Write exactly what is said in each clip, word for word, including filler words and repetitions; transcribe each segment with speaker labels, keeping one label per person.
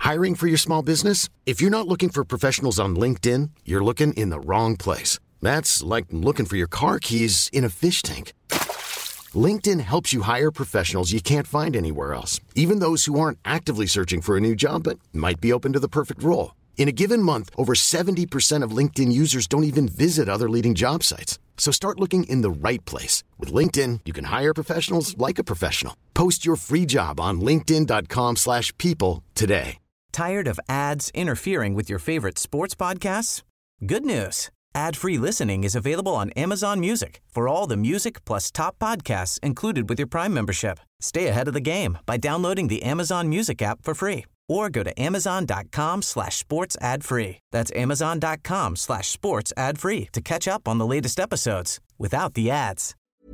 Speaker 1: Hiring for your small business? If you're not looking for professionals on LinkedIn, you're looking in the wrong place. That's like looking for your car keys in a fish tank. LinkedIn helps you hire professionals you can't find anywhere else, even those who aren't actively searching for a new job but might be open to the perfect role. In a given month, over seventy percent of LinkedIn users don't even visit other leading job sites. So start looking in the right place. With LinkedIn, you can hire professionals like a professional. Post your free job on linkedin.com slash people today.
Speaker 2: Tired of ads interfering with your favorite sports podcasts? Good news. Ad-free listening is available on Amazon Music for all the music plus top podcasts included with your Prime membership. Stay ahead of the game by downloading the Amazon Music app for free or go to amazon.com slash sports ad free. That's amazon.com slash sports ad free to catch up on the latest episodes without the ads.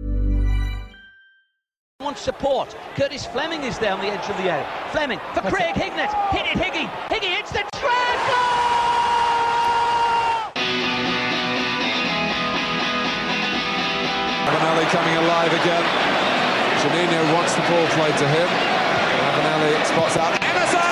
Speaker 3: Wants support. Curtis Fleming is there on the edge of the area. Fleming for Craig Hignett. Hit it, Higgy. Higgy hits the treble!
Speaker 4: Ravanelli coming alive again. Juninho wants the ball played to him. Ravanelli spots out Emerson!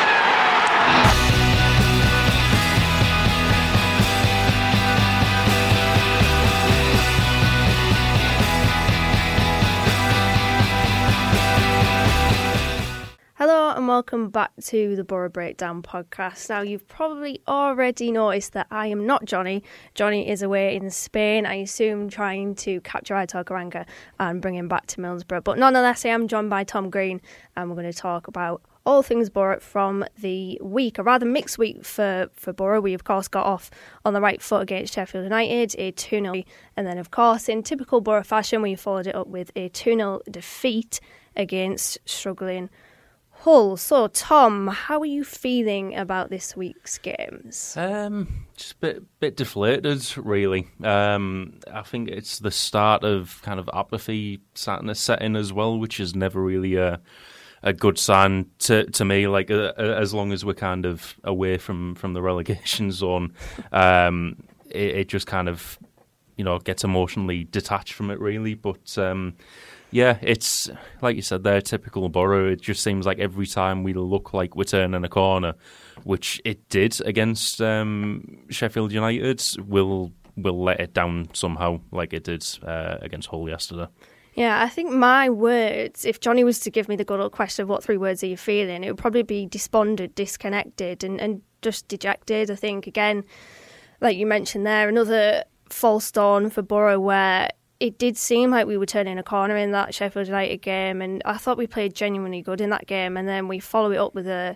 Speaker 5: Hello and welcome back to the Borough Breakdown podcast. Now, you've probably already noticed that I am not Johnny. Johnny is away in Spain, I assume trying to capture Aitor Karanka and bring him back to Middlesbrough. But nonetheless, I am joined by Tom Green, and we're going to talk about all things Borough from the week, a rather mixed week for, for Borough. We, of course, got off on the right foot against Sheffield United, a two nil, and then, of course, in typical Borough fashion, we followed it up with a two nil defeat against struggling Hull. So, Tom, how are you feeling about this week's games?
Speaker 6: Um, just a bit, bit deflated, really. Um, I think it's the start of kind of apathy starting to set in as well, which is never really a a good sign to to me. Like uh, as long as we're kind of away from, from the relegation zone, um, it, it just kind of you know gets emotionally detached from it, really. But um, yeah, it's like you said there, typical Borough. It just seems like every time we look like we're turning a corner, which it did against um, Sheffield United, we'll we'll let it down somehow, like it did uh, against Hull yesterday.
Speaker 5: Yeah, I think my words, if Johnny was to give me the good old question of what three words are you feeling, it would probably be despondent, disconnected, and, and just dejected. I think, again, like you mentioned there, another false dawn for Borough where it did seem like we were turning a corner in that Sheffield United game, and I thought we played genuinely good in that game, and then we follow it up with a,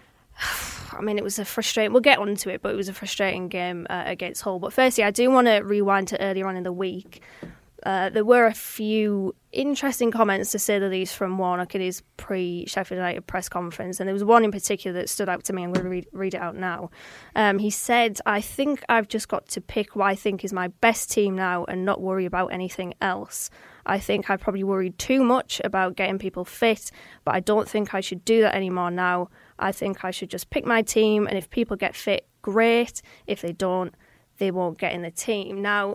Speaker 5: I mean, it was a frustrating, we'll get onto it, but it was a frustrating game uh, against Hull. But firstly, I do want to rewind to earlier on in the week. Uh, there were a few interesting comments, to say the least, from Warnock in his pre-Sheffield United press conference, and there was one in particular that stood out to me. I'm going to read, read it out now. Um, he said, "I think I've just got to pick what I think is my best team now and not worry about anything else. I think I probably worried too much about getting people fit, but I don't think I should do that anymore now. I think I should just pick my team, and if people get fit, great. If they don't, they won't get in the team." Now,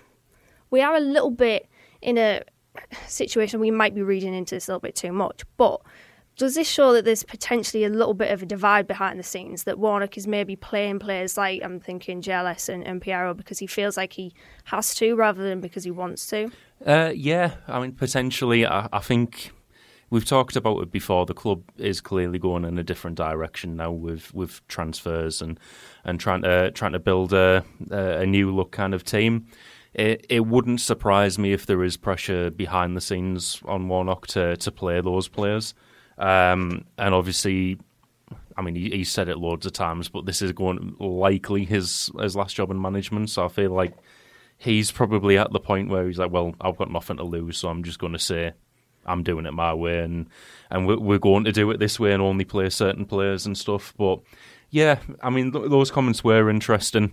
Speaker 5: we are a little bit in a situation we might be reading into this a little bit too much, but does this show that there's potentially a little bit of a divide behind the scenes, that Warnock is maybe playing players like, I'm thinking J L S and, and Piero, because he feels like he has to rather than because he wants to?
Speaker 6: Uh, yeah, I mean, potentially. I, I think we've talked about it before. The club is clearly going in a different direction now with, with transfers and, and trying to trying to build a, a new look kind of team. It, it wouldn't surprise me if there is pressure behind the scenes on Warnock to, to play those players. Um, and obviously, I mean, he, he said it loads of times, but this is going likely his, his last job in management. So I feel like he's probably at the point where he's like, well, I've got nothing to lose, so I'm just going to say I'm doing it my way, and, and we're, we're going to do it this way and only play certain players and stuff. But yeah, I mean, th- those comments were interesting.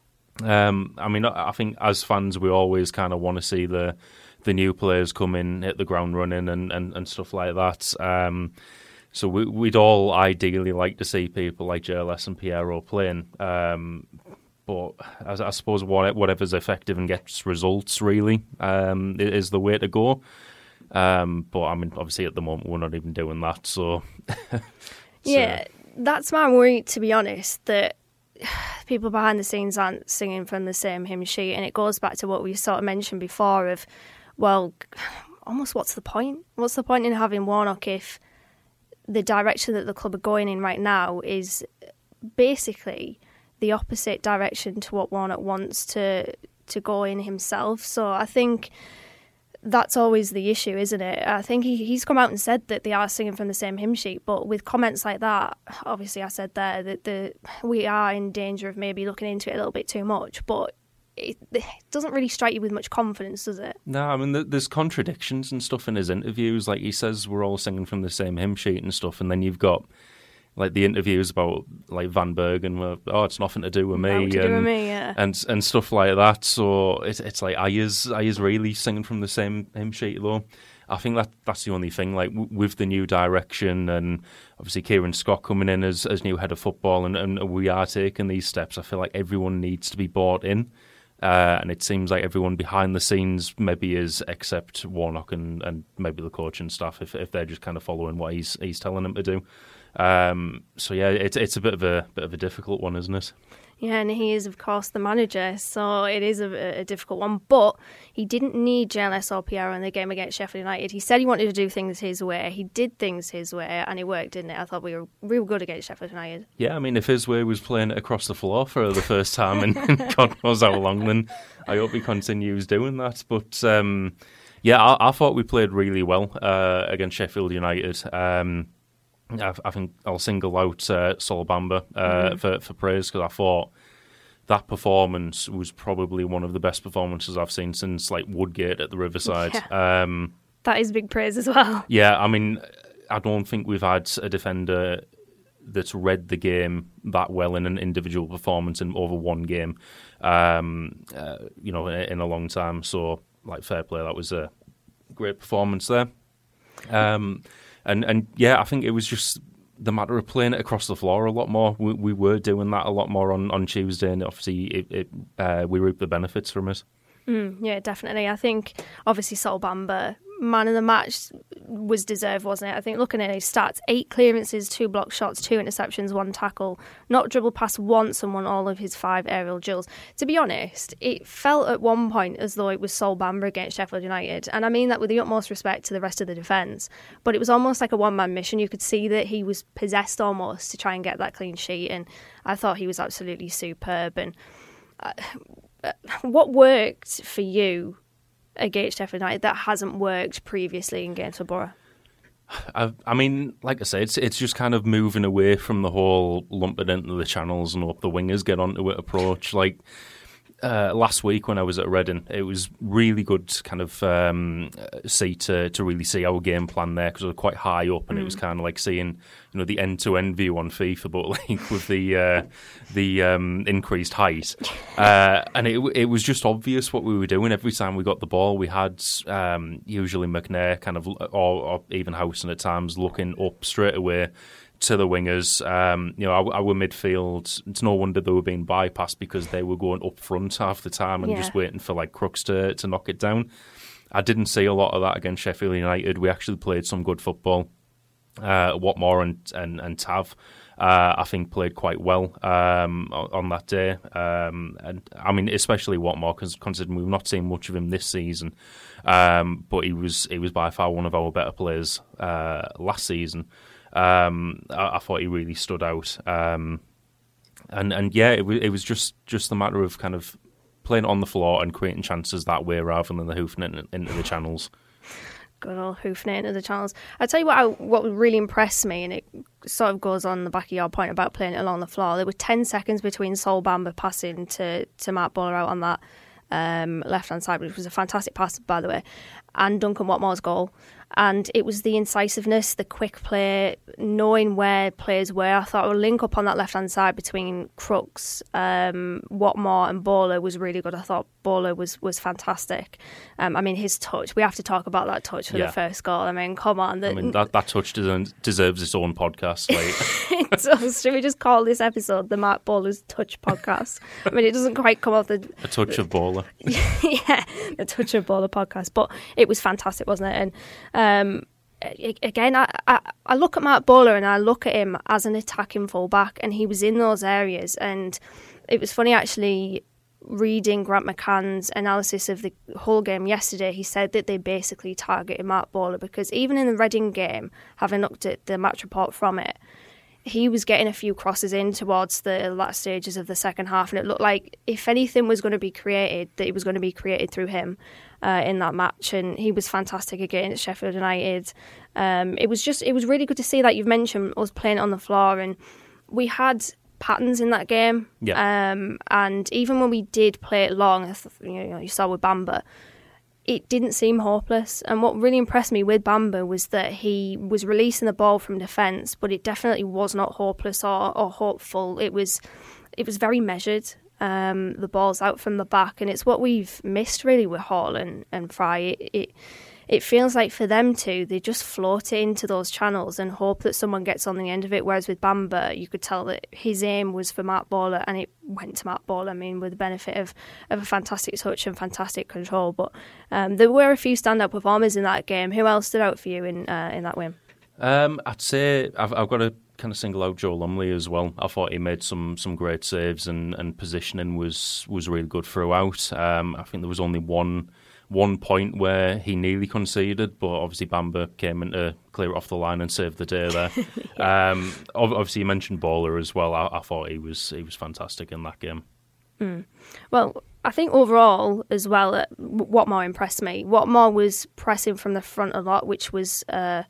Speaker 6: Um, I mean, I think as fans, we always kind of want to see the the new players come in, hit the ground running, and, and, and stuff like that. Um, so we, we'd all ideally like to see people like J L S and Piero playing. Um, but I, I suppose whatever's effective and gets results really um, is the way to go. Um, but I mean, obviously at the moment we're not even doing that. So, so
Speaker 5: yeah. that's my worry, to be honest, that people behind the scenes aren't singing from the same hymn sheet, and it goes back to what we sort of mentioned before of, well, almost what's the point? What's the point in having Warnock if the direction that the club are going in right now is basically the opposite direction to what Warnock wants to to go in himself? So I think that's always the issue, isn't it? I think he, he's come out and said that they are singing from the same hymn sheet, but with comments like that, obviously I said there that the we are in danger of maybe looking into it a little bit too much, but it, it doesn't really strike you with much confidence, does it?
Speaker 6: No, I mean, there's contradictions and stuff in his interviews. Like, he says we're all singing from the same hymn sheet and stuff, and then you've got like the interviews about like Van Bergen, where, oh, it's nothing to do with me,
Speaker 5: Nothing to
Speaker 6: and,
Speaker 5: do with me, yeah.
Speaker 6: and and stuff like that. So it's it's like, are you are you really singing from the same hymn sheet though? I think that that's the only thing. Like, w- with the new direction, and obviously Kieran Scott coming in as as new head of football, and, and we are taking these steps. I feel like everyone needs to be bought in, uh, and it seems like everyone behind the scenes maybe is, except Warnock and, and maybe the coaching staff, if if they're just kind of following what he's he's telling them to do. Um, so yeah, it's it's a bit of a bit of a difficult one, isn't it?
Speaker 5: Yeah, and he is, of course, the manager, so it is a, a difficult one. But he didn't need J L S or Piero in the game against Sheffield United. He said he wanted to do things his way. He did things his way, and it worked, didn't it? I thought we were real good against Sheffield United.
Speaker 6: Yeah, I mean, if his way was playing it across the floor for the first time in, in God knows how long, then I hope he continues doing that. But um, yeah, I, I thought we played really well uh, against Sheffield United. Um, I, I think I'll single out uh, Sol Bamba uh, mm-hmm. for, for praise, because I thought that performance was probably one of the best performances I've seen since like Woodgate at the Riverside.
Speaker 5: Yeah.
Speaker 6: Um,
Speaker 5: that is big praise as well.
Speaker 6: Yeah, I mean, I don't think we've had a defender that's read the game that well in an individual performance in over one game, um, uh, you know, in, in a long time. So, like, fair play, that was a great performance there. Um, and and yeah, I think it was just the matter of playing it across the floor a lot more. We, we were doing that a lot more on, on Tuesday, and obviously it, it, uh, we reaped the benefits from it.
Speaker 5: Mm, yeah, definitely. I think obviously Sol Bamba, man of the match, was deserved, wasn't it? I think looking at his stats, eight clearances, two block shots, two interceptions, one tackle, not dribbled past once, and won all of his five aerial duels. To be honest, it felt at one point as though it was Sol Bamba against Sheffield United, and I mean that with the utmost respect to the rest of the defence, but it was almost like a one-man mission. You could see that he was possessed almost to try and get that clean sheet, and I thought he was absolutely superb. And uh, what worked for you against Sheffield United that hasn't worked previously in games for Borough?
Speaker 6: I, I mean, like I said, it's, it's just kind of moving away from the whole lump it into the channels and hope the wingers get onto it approach. Like uh, last week when I was at Reading, it was really good to kind of um, see to, to really see our game plan there, because we were quite high up, and mm. it was kind of like seeing, you know, the end-to-end view on FIFA, but like with the uh, the um, increased height, uh, and it it was just obvious what we were doing every time we got the ball. We had um, usually McNair kind of, or, or even Howson at times, looking up straight away to the wingers. Um, you know, our, our midfield, it's no wonder they were being bypassed, because they were going up front half the time and
Speaker 5: yeah.
Speaker 6: just waiting for like Crooks to, to knock it down. I didn't see a lot of that against Sheffield United. We actually played some good football. Uh, Watmore and, and, and Tav, uh, I think, played quite well um, on, on that day. Um, and I mean, especially Watmore, because considering we've not seen much of him this season, um, but he was he was by far one of our better players uh, last season. Um, I, I thought he really stood out, um, and and yeah, it, it was just, just the matter of kind of playing on the floor and creating chances that way rather than the hoofing it into the channels.
Speaker 5: Good old hoofing it into the channels. I tell you what, I, what really impressed me, and it sort of goes on the back of your point about playing it along the floor. There were ten seconds between Sol Bamba passing to to Mark Bowler out on that um, left hand side, which was a fantastic pass, by the way, and Duncan Watmore's goal. And it was the incisiveness, the quick play, knowing where players were. I thought a link up on that left-hand side between Crooks, um, Watmore and Bowler was really good. I thought Bowler was, was fantastic. Um, I mean, his touch, we have to talk about that touch for yeah. the first goal. I mean, come on. The,
Speaker 6: I mean, that, that touch deserves, deserves its own podcast. Like.
Speaker 5: It does. Should we just call this episode the Mark Bowler's Touch Podcast? I mean, it doesn't quite come off the...
Speaker 6: A touch of Bowler.
Speaker 5: Yeah, the Touch of Bowler podcast. But it was fantastic, wasn't it? And... Um, again, I, I, I look at Marc Bola and I look at him as an attacking fullback, and he was in those areas. And it was funny actually reading Grant McCann's analysis of the whole game yesterday. He said that they basically targeted Marc Bola because even in the Reading game, having looked at the match report from it, he was getting a few crosses in towards the last stages of the second half, and it looked like if anything was going to be created, that it was going to be created through him uh, in that match. And he was fantastic against Sheffield United. Um, it was just, it was really good to see that. You've mentioned us playing on the floor, and we had patterns in that game.
Speaker 6: Yeah.
Speaker 5: Um, and even when we did play it long, you know, you saw with Bamba, it didn't seem hopeless. And what really impressed me with Bamba was that he was releasing the ball from defence, but it definitely was not hopeless or, or hopeful. It was it was very measured. Um, the ball's out from the back, and it's what we've missed really with Hall and, and Fry. It, it it feels like for them two, they just float it into those channels and hope that someone gets on the end of it. Whereas with Bamba, you could tell that his aim was for Marc Bola, and it went to Marc Bola. I mean, with the benefit of, of a fantastic touch and fantastic control. But um, there were a few standout performers in that game. Who else stood out for you in uh, in that win?
Speaker 6: Um, I'd say I've, I've got to kind of single out Joe Lumley as well. I thought he made some some great saves, and, and positioning was was really good throughout. Um, I think there was only one. One point where he nearly conceded, but obviously Bamba came in to clear it off the line and save the day there. yeah. um, obviously, you mentioned Bola as well. I, I thought he was he was fantastic in that game.
Speaker 5: Mm. Well, I think overall as well, uh, Watmore impressed me. Watmore was pressing from the front a lot, which was uh,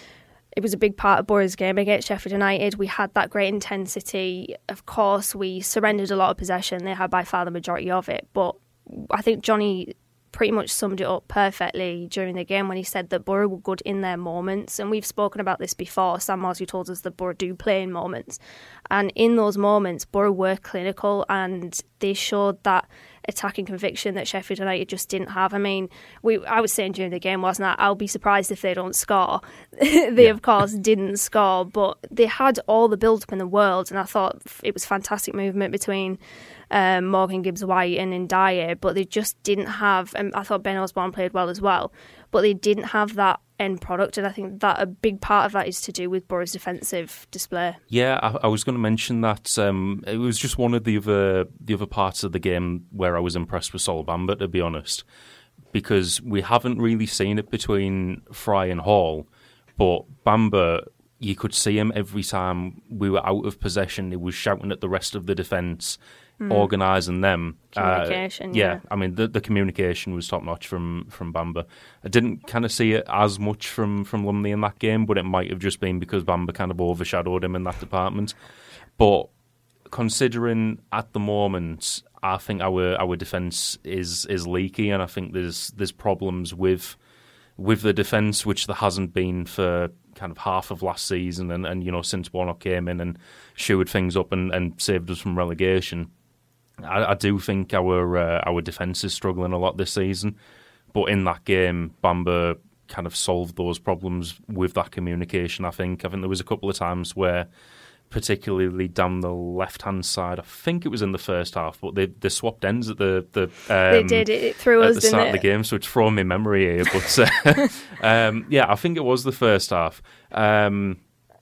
Speaker 5: it was a big part of Boro's game against Sheffield United. We had that great intensity. Of course, we surrendered a lot of possession. They had by far the majority of it, but I think Johnny pretty much summed it up perfectly during the game when he said that Boro were good in their moments. And we've spoken about this before. Sam Morsy told us that Boro do play in moments. And in those moments, Boro were clinical, and they showed that attacking conviction that Sheffield United just didn't have. I mean, we I was saying during the game, wasn't I? I'll be surprised if they don't score. they, yeah. of course, didn't score, but they had all the build-up in the world, and I thought it was fantastic movement between um, Morgan Gibbs-White and Ndiaye, but they just didn't have, and I thought Ben Osborne played well as well, but they didn't have that end product, and I think that a big part of that is to do with Boro's defensive display.
Speaker 6: Yeah, I, I was going to mention that um, it was just one of the other the other parts of the game where I was impressed with Sol Bamba, to be honest, because we haven't really seen it between Fry and Hall, but Bamba, you could see him every time we were out of possession. He was shouting at the rest of the defence, mm. organising them.
Speaker 5: Communication,
Speaker 6: uh, yeah.
Speaker 5: yeah.
Speaker 6: I mean, the, the communication was top-notch from, from Bamba. I didn't kind of see it as much from, from Lumley in that game, but it might have just been because Bamba kind of overshadowed him in that department. But considering at the moment, I think our our defence is is leaky, and I think there's there's problems with with the defence, which there hasn't been for kind of half of last season, and, and you know, since Warnock came in and shored things up and, and saved us from relegation. I, I do think our uh, our defence is struggling a lot this season, but in that game, Bamba kind of solved those problems with that communication. I think I think there was a couple of times where, particularly down the left-hand side, I think it was in the first half, but they, they swapped ends at the the um,
Speaker 5: they did it threw
Speaker 6: at
Speaker 5: us
Speaker 6: the start
Speaker 5: didn't
Speaker 6: of the game, so it's thrown me memory here. But uh, um, yeah, I think it was the first half. Um,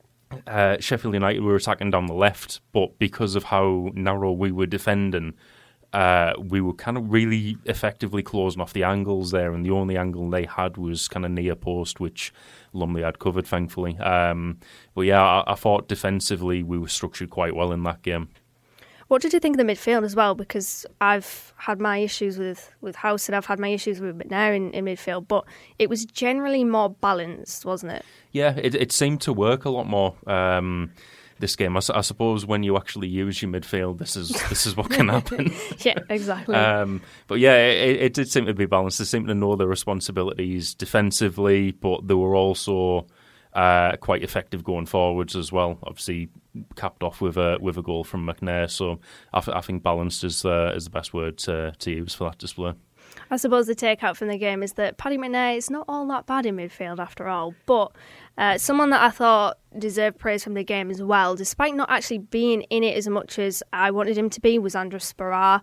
Speaker 6: uh, Sheffield United were attacking down the left, but because of how narrow we were defending, uh, we were kind of really effectively closing off the angles there, and the only angle they had was kind of near post, which Lumley had covered, thankfully. Um, but yeah, I, I thought defensively we were structured quite well in that game.
Speaker 5: What did you think of the midfield as well? Because I've had my issues with, with House and I've had my issues with McNair in, in midfield, but it was generally more balanced, wasn't it?
Speaker 6: Yeah, it, it seemed to work a lot more um, this game. I, I suppose when you actually use your midfield, this is this is what can happen.
Speaker 5: Yeah, exactly.
Speaker 6: Um, but yeah, it, it did seem to be balanced. They seemed to know their responsibilities defensively, but they were also uh, quite effective going forwards as well. Obviously, capped off with a with a goal from McNair. So I, th- I think balanced is uh, is the best word to, to use for that display.
Speaker 5: I suppose the takeout from the game is that Paddy McNair is not all that bad in midfield after all, but uh, someone that I thought deserved praise from the game as well, despite not actually being in it as much as I wanted him to be, was Andros Sporar.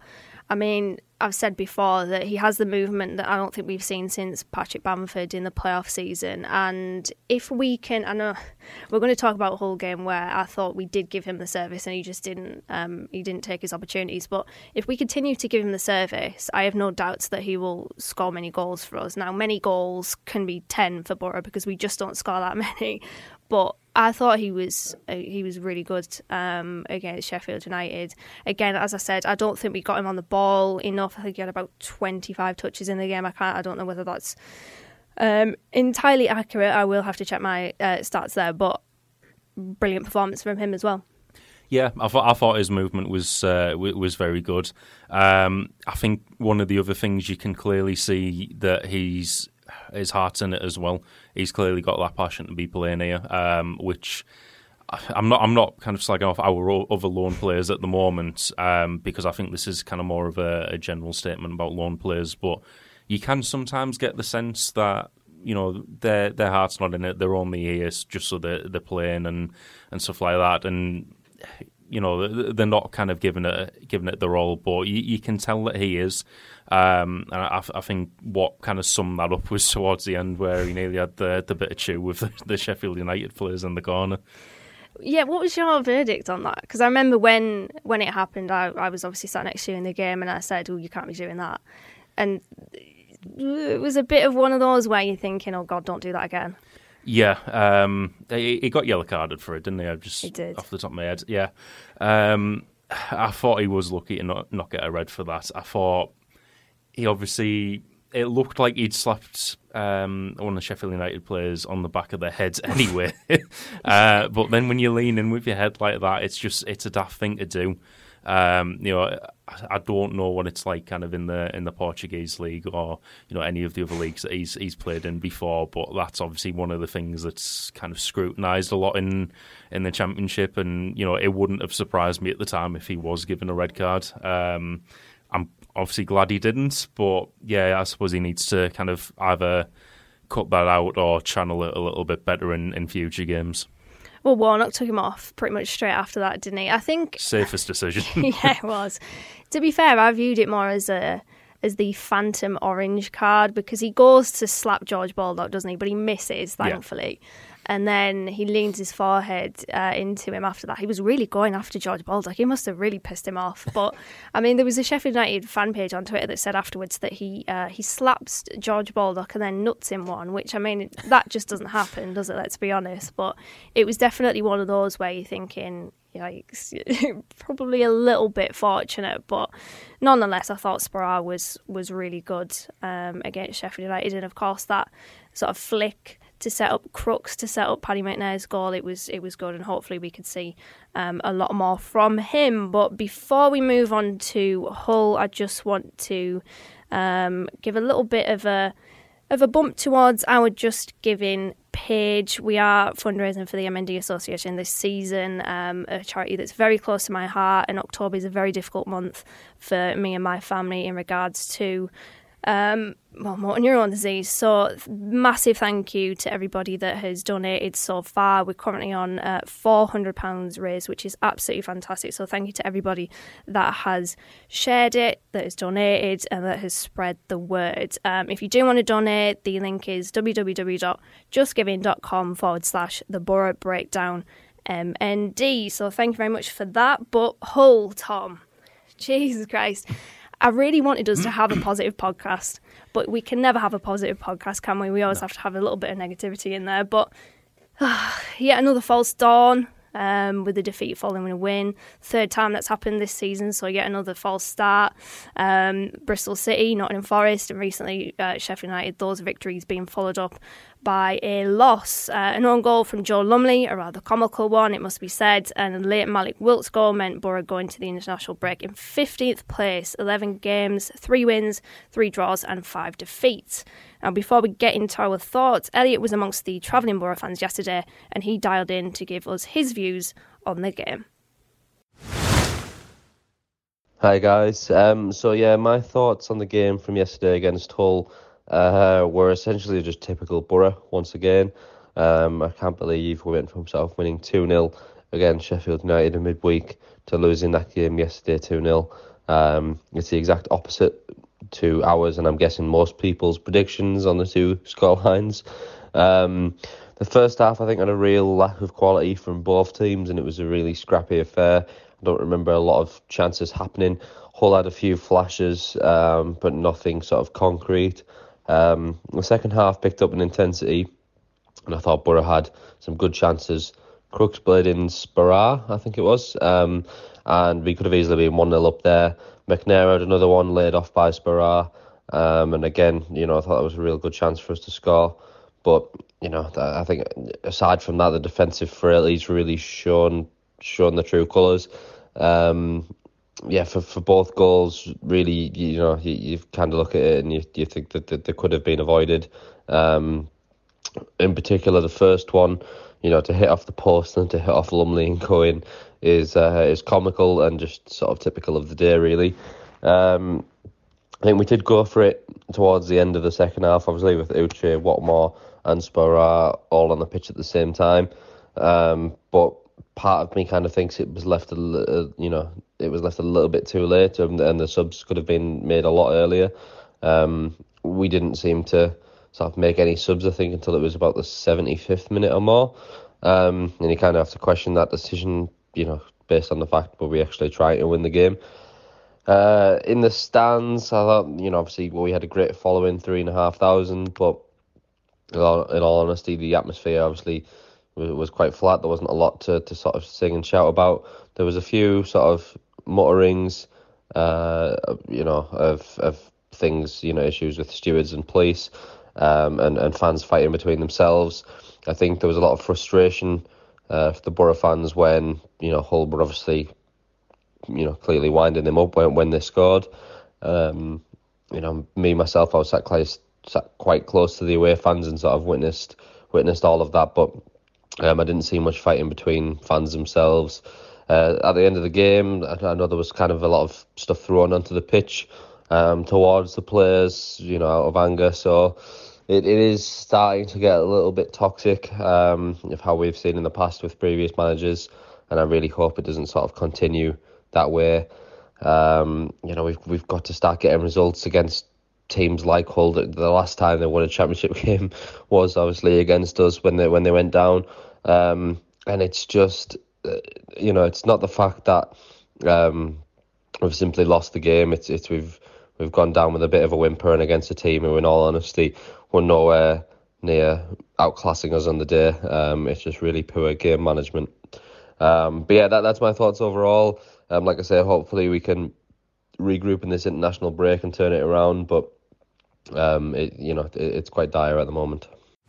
Speaker 5: I mean, I've said before that he has the movement that I don't think we've seen since Patrick Bamford in the playoff season. And if we can, I know we're going to talk about a whole game where I thought we did give him the service and he just didn't, um, he didn't take his opportunities. But if we continue to give him the service, I have no doubts that he will score many goals for us. Now, many goals can be ten for Borough because we just don't score that many. But I thought he was uh, he was really good um, against Sheffield United. Again, as I said, I don't think we got him on the ball enough. I think he had about twenty-five touches in the game. I can't. I don't know whether that's um, entirely accurate. I will have to check my uh, stats there. But brilliant performance from him as well.
Speaker 6: Yeah, I thought I thought his movement was uh, was very good. Um, I think one of the other things you can clearly see that he's. His heart's in it as well. He's clearly got that passion to be playing here, um, which I'm not. I'm not kind of slagging off our other loan players at the moment um, because I think this is kind of more of a, a general statement about loan players. But you can sometimes get the sense that you know their their heart's not in it. They're only here just so they're, they're playing and, and stuff like that. And you know they're not kind of giving it giving it their all. But you, you can tell that he is. Um, and I, I think what kind of summed that up was towards the end where he nearly had the, the bit of chew with the, the Sheffield United players in the corner.
Speaker 5: Yeah, what was your verdict on that? Because I remember when, when it happened, I, I was obviously sat next to you in the game and I said, oh, you can't be doing that. And it was a bit of one of those where you're thinking, oh, God, don't do that again.
Speaker 6: Yeah, um, he, he got yellow carded for it, didn't he? I just
Speaker 5: he did. Off
Speaker 6: the top of my head, yeah. Um, I thought he was lucky to not, not get a red for that. I thought... He obviously, it looked like he'd slapped um, one of the Sheffield United players on the back of their heads anyway. uh, but then when you lean in with your head like that, it's just, it's a daft thing to do. Um, you know, I, I don't know what it's like kind of in the in the Portuguese league or, you know, any of the other leagues that he's he's played in before, but that's obviously one of the things that's kind of scrutinised a lot in, in the Championship, and, you know, it wouldn't have surprised me at the time if he was given a red card. Um, I'm obviously glad he didn't, but yeah, I suppose he needs to kind of either cut that out or channel it a little bit better in, in future games.
Speaker 5: Well, Warnock took him off pretty much straight after that, didn't he? I think
Speaker 6: safest decision.
Speaker 5: Yeah, it was. To be fair, I viewed it more as a as the phantom orange card because he goes to slap George Baldock, doesn't he? But he misses, thankfully. Yeah. And then he leans his forehead uh, into him after that. He was really going after George Baldock. He must have really pissed him off. But, I mean, there was a Sheffield United fan page on Twitter that said afterwards that he uh, he slaps George Baldock and then nuts him one, which, I mean, that just doesn't happen, does it? Let's be honest. But it was definitely one of those where you're thinking, yikes, probably a little bit fortunate. But nonetheless, I thought Sporar was, was really good um, against Sheffield United. And, of course, that sort of flick to set up Crooks, to set up Paddy McNair's goal, it was it was good, and hopefully we could see um, a lot more from him. But before we move on to Hull, I just want to um, give a little bit of a of a bump towards our Just Giving page. We are fundraising for the M N D Association this season, um, a charity that's very close to my heart, and October is a very difficult month for me and my family in regards to Um, well, motor neuron disease. So massive thank you to everybody that has donated so far. We're currently on uh, four hundred pounds raised, which is absolutely fantastic. So thank you to everybody that has shared it, that has donated, and that has spread the word. Um, if you do want to donate, the link is www.justgiving.com forward slash the Borough Breakdown M N D. So thank you very much for that. But Hull, Tom, Jesus Christ. I really wanted us to have a positive podcast, but we can never have a positive podcast, can we? We always no. have to have a little bit of negativity in there. But uh, yet another false dawn um, with the defeat following a win. Third time that's happened this season, so yet another false start. Um, Bristol City, Nottingham Forest, and recently uh, Sheffield United, those victories being followed up by a loss. Uh, an own goal from Joe Lumley, a rather comical one, it must be said, and a late Malik Wilkes goal meant Borough going to the international break in fifteenth place, eleven games, three wins, three draws and five defeats. Now, before we get into our thoughts, Elliot was amongst the travelling Borough fans yesterday, and he dialed in to give us his views on the game.
Speaker 7: Hi guys, um, so yeah, my thoughts on the game from yesterday against Hull Uh, were essentially just typical Borough once again. Um, I can't believe we went from sort of winning two nil against Sheffield United in midweek to losing that game yesterday two nil. Um, it's the exact opposite to ours, and I'm guessing most people's predictions on the two scorelines. Um, the first half, I think, had a real lack of quality from both teams, and it was a really scrappy affair. I don't remember a lot of chances happening. Hull had a few flashes, um, but nothing sort of concrete. Um, the second half picked up in intensity, and I thought Borough had some good chances. Crooks played in Sparra, I think it was, um, and we could have easily been one nil up there. McNair had another one laid off by Sparra, um, and again, you know, I thought that was a real good chance for us to score. But, you know, I think aside from that, the defensive frailty's really shown shown the true colours. Um, yeah, for, for both goals, really, you know, you, you kind of look at it and you, you think that, that they could have been avoided. Um, in particular, the first one, you know, to hit off the post and to hit off Lumley and Cohen is uh, is comical and just sort of typical of the day, really. Um, I think we did go for it towards the end of the second half, obviously, with Uche, Watmore and Sparra all on the pitch at the same time. Um, but part of me kind of thinks it was left a little, you know, it was left a little bit too late, and, and the subs could have been made a lot earlier. Um, we didn't seem to sort of make any subs, I think, until it was about the seventy-fifth minute or more. Um, and you kind of have to question that decision, you know, based on the fact that we actually trying to win the game. Uh, in the stands, I thought, you know, obviously well, we had a great following, three and a half thousand, but in all, in all honesty, the atmosphere obviously was, was quite flat. There wasn't a lot to, to sort of sing and shout about. There was a few sort of mutterings, uh, you know, of of things, you know, issues with stewards and police, um, and, and fans fighting between themselves. I think there was a lot of frustration uh, for the Borough fans when, you know, Hull were obviously, you know, clearly winding them up when, when they scored. Um, you know, me, myself, I was sat, close, sat quite close to the away fans and sort of witnessed witnessed all of that, but um, I didn't see much fighting between fans themselves. Uh, at the end of the game, I, I know there was kind of a lot of stuff thrown onto the pitch um, towards the players, you know, out of anger, so it, it is starting to get a little bit toxic, um, of how we've seen in the past with previous managers, and I really hope it doesn't sort of continue that way. Um, you know, we've we've got to start getting results against teams like Hull. The last time they won a championship game was obviously against us when they when they went down, um, and it's just, uh, you know, it's not the fact that um, we've simply lost the game. It's it's we've we've gone down with a bit of a whimper and against a team who, in all honesty, were nowhere near outclassing us on the day. Um, it's just really poor game management. Um, but yeah, that that's my thoughts overall. Um, like I say, hopefully we can regroup in this international break and turn it around. But um, it, you know, it, it's quite dire at the moment.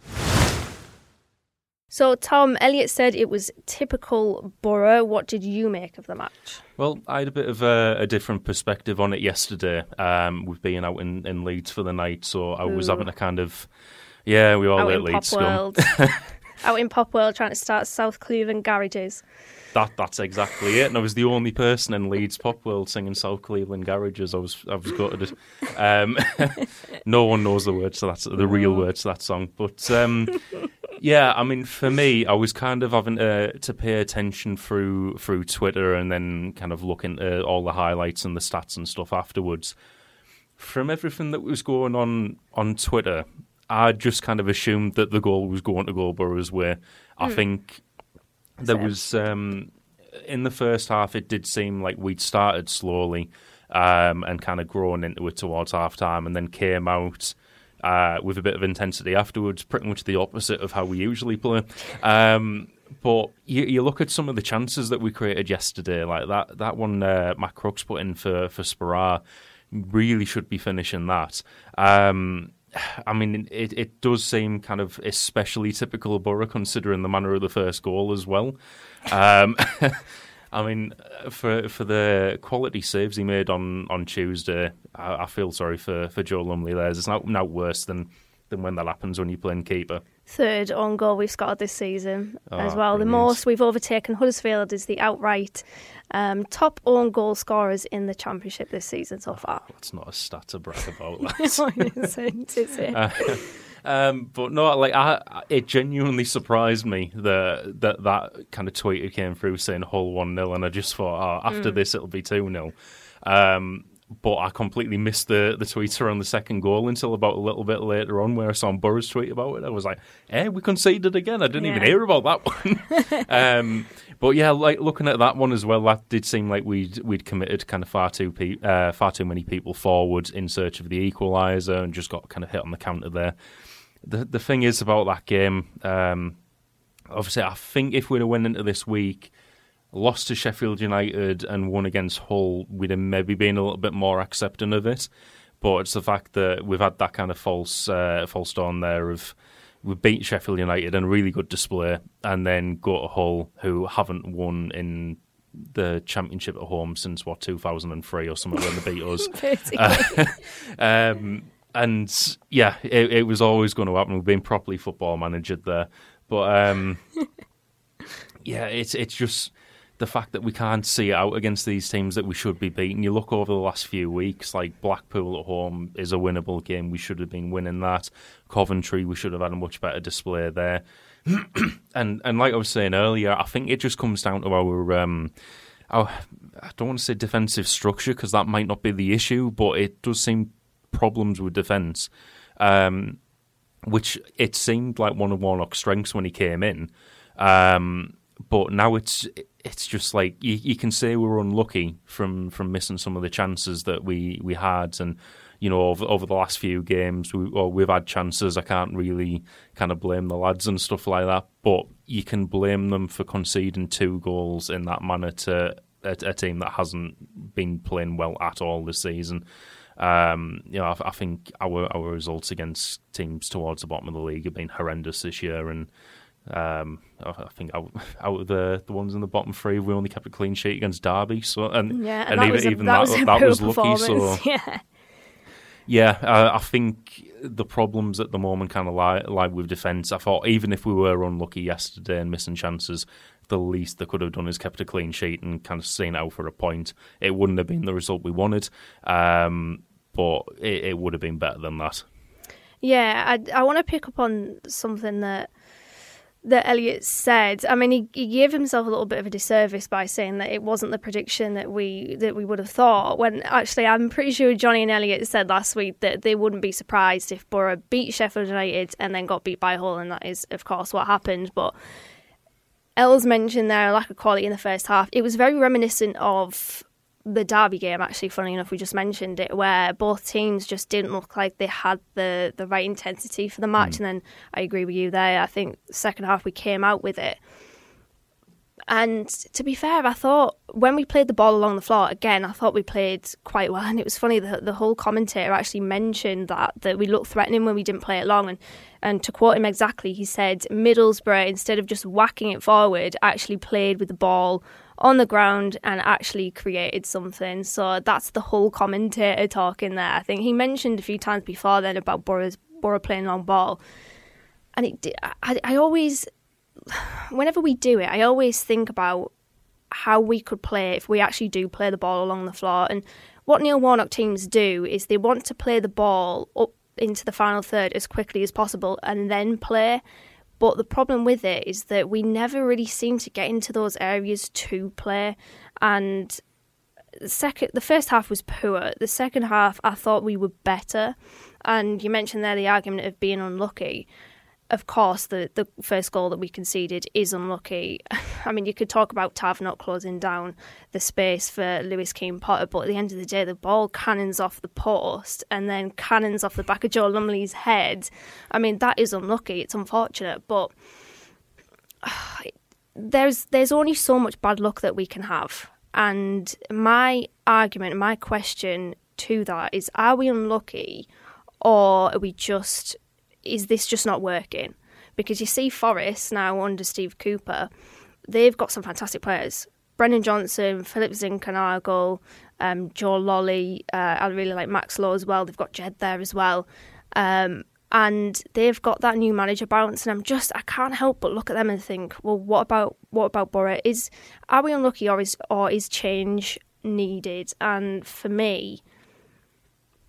Speaker 5: So, Tom, Elliot said it was typical Borough. What did you make of the match?
Speaker 6: Well, I had a bit of a, a different perspective on it yesterday. Um, we've been out in, in Leeds for the night, so I was Ooh. having a kind of, yeah, we all let Leeds go.
Speaker 5: Out in Pop World trying to start South Cleveland garages.
Speaker 6: That that's exactly it. And I was the only person in Leeds Pop World singing South Cleveland garages. I was I was gutted. Um, no one knows the words to that, the real words to that song. But um, yeah, I mean, for me, I was kind of having to, to pay attention through through Twitter and then kind of looking at all the highlights and the stats and stuff afterwards. From everything that was going on on Twitter, I just kind of assumed that the goal was going to go Borough's way. I mm. think there was, um, in the first half, it did seem like we'd started slowly um, and kind of grown into it towards half-time and then came out uh, with a bit of intensity afterwards, pretty much the opposite of how we usually play. Um, but you, you look at some of the chances that we created yesterday, like that that one uh, Matt Crooks put in for, for Sparra, really should be finishing that. Um I mean, it, it does seem kind of especially typical of Borough considering the manner of the first goal as well. Um, I mean, for for the quality saves he made on, on Tuesday, I, I feel sorry for, for Joe Lumley there. It's not, not worse than, than when that happens when you're playing keeper.
Speaker 5: Third own goal we've scored this season oh, as well.
Speaker 6: Brilliant.
Speaker 5: The most we've overtaken Huddersfield is the outright um, top own goal scorers in the Championship this season so far.
Speaker 6: Oh, that's not a stat to brag about. That.
Speaker 5: No, it isn't, is it?
Speaker 6: Uh, um, but no, like I, it genuinely surprised me that that that kind of tweet came through saying Hull one nil, and I just thought, oh, after mm. this it'll be two nil. Um, but I completely missed the, the tweet around the second goal until about a little bit later on, where I saw Borough's tweet about it. I was like, eh, we conceded again. I didn't yeah. even hear about that one. um, but yeah, like looking at that one as well, that did seem like we'd we'd committed kind of far too pe- uh, far too many people forward in search of the equaliser and just got kind of hit on the counter there. The the thing is about that game, um, obviously, I think if we'd have went into this week, lost to Sheffield United and won against Hull, we'd have maybe been a little bit more accepting of it. But it's the fact that we've had that kind of false uh, false dawn there of we beat Sheffield United in a really good display and then go to Hull, who haven't won in the Championship at home since, what, two thousand three or something when they beat us. uh, um, and, yeah, it, it was always going to happen. We've been properly football managed there. But, um, yeah, it's it's just the fact that we can't see it out against these teams that we should be beating. You look over the last few weeks, like Blackpool at home is a winnable game. We should have been winning that. Coventry, we should have had a much better display there. and and like I was saying earlier, I think it just comes down to our, um, our I don't want to say defensive structure because that might not be the issue, but it does seem problems with defence, um, which it seemed like one of Warnock's strengths when he came in. Um, but now it's it's just like you, you can say we were unlucky from, from missing some of the chances that we, we had, and you know over, over the last few games we or we've had chances. I can't really kind of blame the lads and stuff like that, but you can blame them for conceding two goals in that manner to a, a team that hasn't been playing well at all this season. Um, you know, I, I think our our results against teams towards the bottom of the league have been horrendous this year, and Um, I think out, out of the, the ones in the bottom three, we only kept a clean sheet against Derby. So and,
Speaker 5: yeah,
Speaker 6: and,
Speaker 5: and
Speaker 6: even,
Speaker 5: was a,
Speaker 6: even
Speaker 5: that,
Speaker 6: that,
Speaker 5: was,
Speaker 6: that was lucky. So
Speaker 5: yeah,
Speaker 6: yeah, uh, I think the problems at the moment kind of lie, lie with defence. I thought even if we were unlucky yesterday and missing chances, the least they could have done is kept a clean sheet and kind of seen out for a point. It wouldn't have been the result we wanted, um, but it, it would have been better than that.
Speaker 5: Yeah, I, I want to pick up on something that. that Elliott said. I mean, he, he gave himself a little bit of a disservice by saying that it wasn't the prediction that we that we would have thought, when actually I'm pretty sure Johnny and Elliott said last week that they wouldn't be surprised if Borough beat Sheffield United and then got beat by Hull, and that is, of course, what happened. But Els mentioned there a lack of quality in the first half. It was very reminiscent of the Derby game, actually, funny enough, we just mentioned it, where both teams just didn't look like they had the, the right intensity for the match. Mm. And then I agree with you there. I think the second half we came out with it. And to be fair, I thought when we played the ball along the floor, again, I thought we played quite well. And it was funny, the, the whole commentator actually mentioned that, that we looked threatening when we didn't play it long. And, and to quote him exactly, he said Middlesbrough, instead of just whacking it forward, actually played with the ball on the ground and actually created something. So that's the whole commentator talking there. I think he mentioned a few times before then about Borough's, Borough playing long ball. And it, I, I always, whenever we do it, I always think about how we could play if we actually do play the ball along the floor. And what Neil Warnock teams do is they want to play the ball up into the final third as quickly as possible and then play. But the problem with it is that we never really seem to get into those areas to play. And the second, the first half was poor. The second half, I thought we were better. And you mentioned there the argument of being unlucky. Of course, the, the first goal that we conceded is unlucky. I mean, you could talk about Tav not closing down the space for Lewis Keane-Potter, but at the end of the day, the ball cannons off the post and then cannons off the back of Joe Lumley's head. I mean, that is unlucky. It's unfortunate, but uh, there's there's only so much bad luck that we can have. And my argument, my question to that is, are we unlucky, or are we just... is this just not working? Because you see Forest now under Steve Cooper, they've got some fantastic players. Brendan Johnson, Philip Zinchenko, um, Joe Lolly, uh, I really like Max Lowe as well. They've got Jed there as well. Um, and they've got that new manager bounce, and I'm just, I can't help but look at them and think, well, what about what about Borough? Is, are we unlucky, or is, or is change needed? And for me,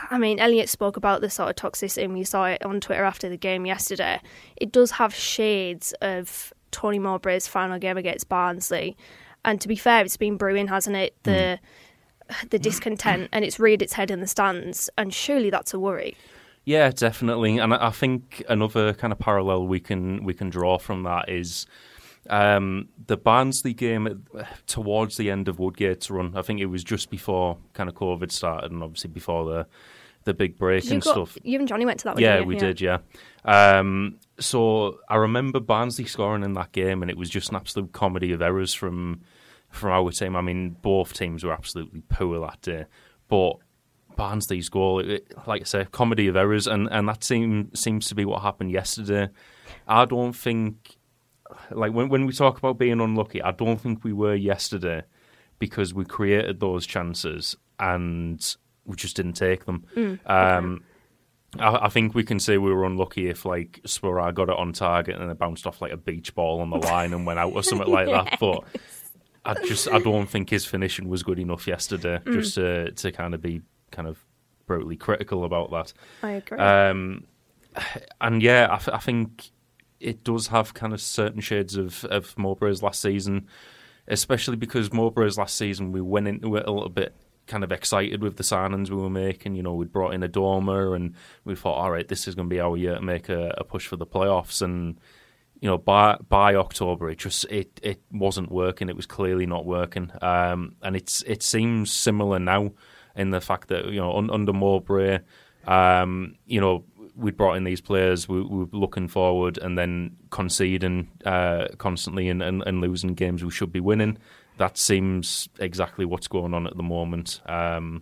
Speaker 5: I mean, Elliot spoke about the sort of toxicity, and we saw it on Twitter after the game yesterday. It does have shades of Tony Mowbray's final game against Barnsley. And to be fair, it's been brewing, hasn't it? The mm. the discontent, and it's reared its head in the stands. And surely that's a worry.
Speaker 6: Yeah, definitely. And I think another kind of parallel we can we can draw from that is um, the Barnsley game towards the end of Woodgate's run. I think it was just before kind of COVID started, and obviously before the the big break and
Speaker 5: got,
Speaker 6: stuff.
Speaker 5: You and Johnny went to that one,
Speaker 6: Yeah,
Speaker 5: didn't you?
Speaker 6: we
Speaker 5: yeah.
Speaker 6: did, yeah. Um, so I remember Barnsley scoring in that game, and it was just an absolute comedy of errors from from our team. I mean, both teams were absolutely poor that day, but Barnsley's goal, it, like I say, comedy of errors, and, and that seem, seems to be what happened yesterday. I don't think, like when when we talk about being unlucky, I don't think we were yesterday because we created those chances and we just didn't take them. Mm, okay. um, I, I think we can say we were unlucky if like Sporar got it on target and it bounced off like a beach ball on the line and went out or something like
Speaker 5: yes.
Speaker 6: that. But I just I don't think his finishing was good enough yesterday mm. just to to kind of be kind of brutally critical about that.
Speaker 5: I agree.
Speaker 6: Um, and yeah, I, th- I think it does have kind of certain shades of, of Mowbray's last season, especially because Mowbray's last season we went into it a little bit kind of excited with the signings we were making. You know, we'd brought in Adoma and we thought, all right, this is going to be our year to make a, a push for the playoffs. And you know, by by October, it just it, it wasn't working. It was clearly not working. Um, and it's it seems similar now in the fact that, you know, un, under Mowbray, um, you know, we'd brought in these players, we, we were looking forward, and then conceding uh, constantly and, and, and losing games we should be winning. That seems exactly what's going on at the moment. Um,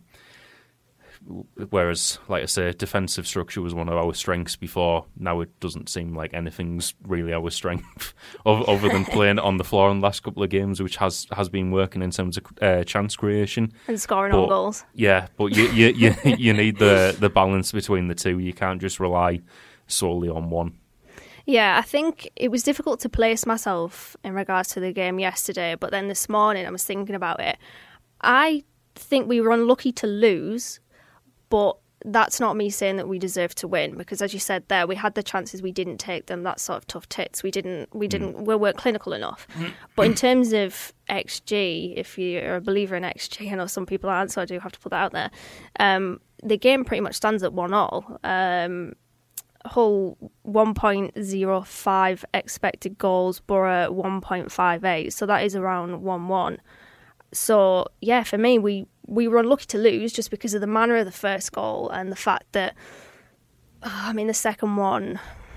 Speaker 6: whereas, like I say, defensive structure was one of our strengths before. Now it doesn't seem like anything's really our strength, other than playing on the floor in the last couple of games, which has, has been working in terms of uh, chance creation
Speaker 5: and scoring
Speaker 6: but,
Speaker 5: on goals.
Speaker 6: Yeah, but you you you, you need the, the balance between the two. You can't just rely solely on one.
Speaker 5: Yeah, I think it was difficult to place myself in regards to the game yesterday, but then this morning I was thinking about it. I think we were unlucky to lose, but that's not me saying that we deserve to win, because as you said there, we had the chances, we didn't take them. That's sort of tough tits. We didn't, we didn't, mm. we weren't clinical enough. But in terms of X G, if you're a believer in X G, I know some people aren't, so I do have to put that out there. Um, the game pretty much stands at one all. Um, Hull one point oh five expected goals, Borough one point five eight, so that is around one one. So yeah, for me, we, we were unlucky to lose just because of the manner of the first goal and the fact that, oh, I mean, the second one,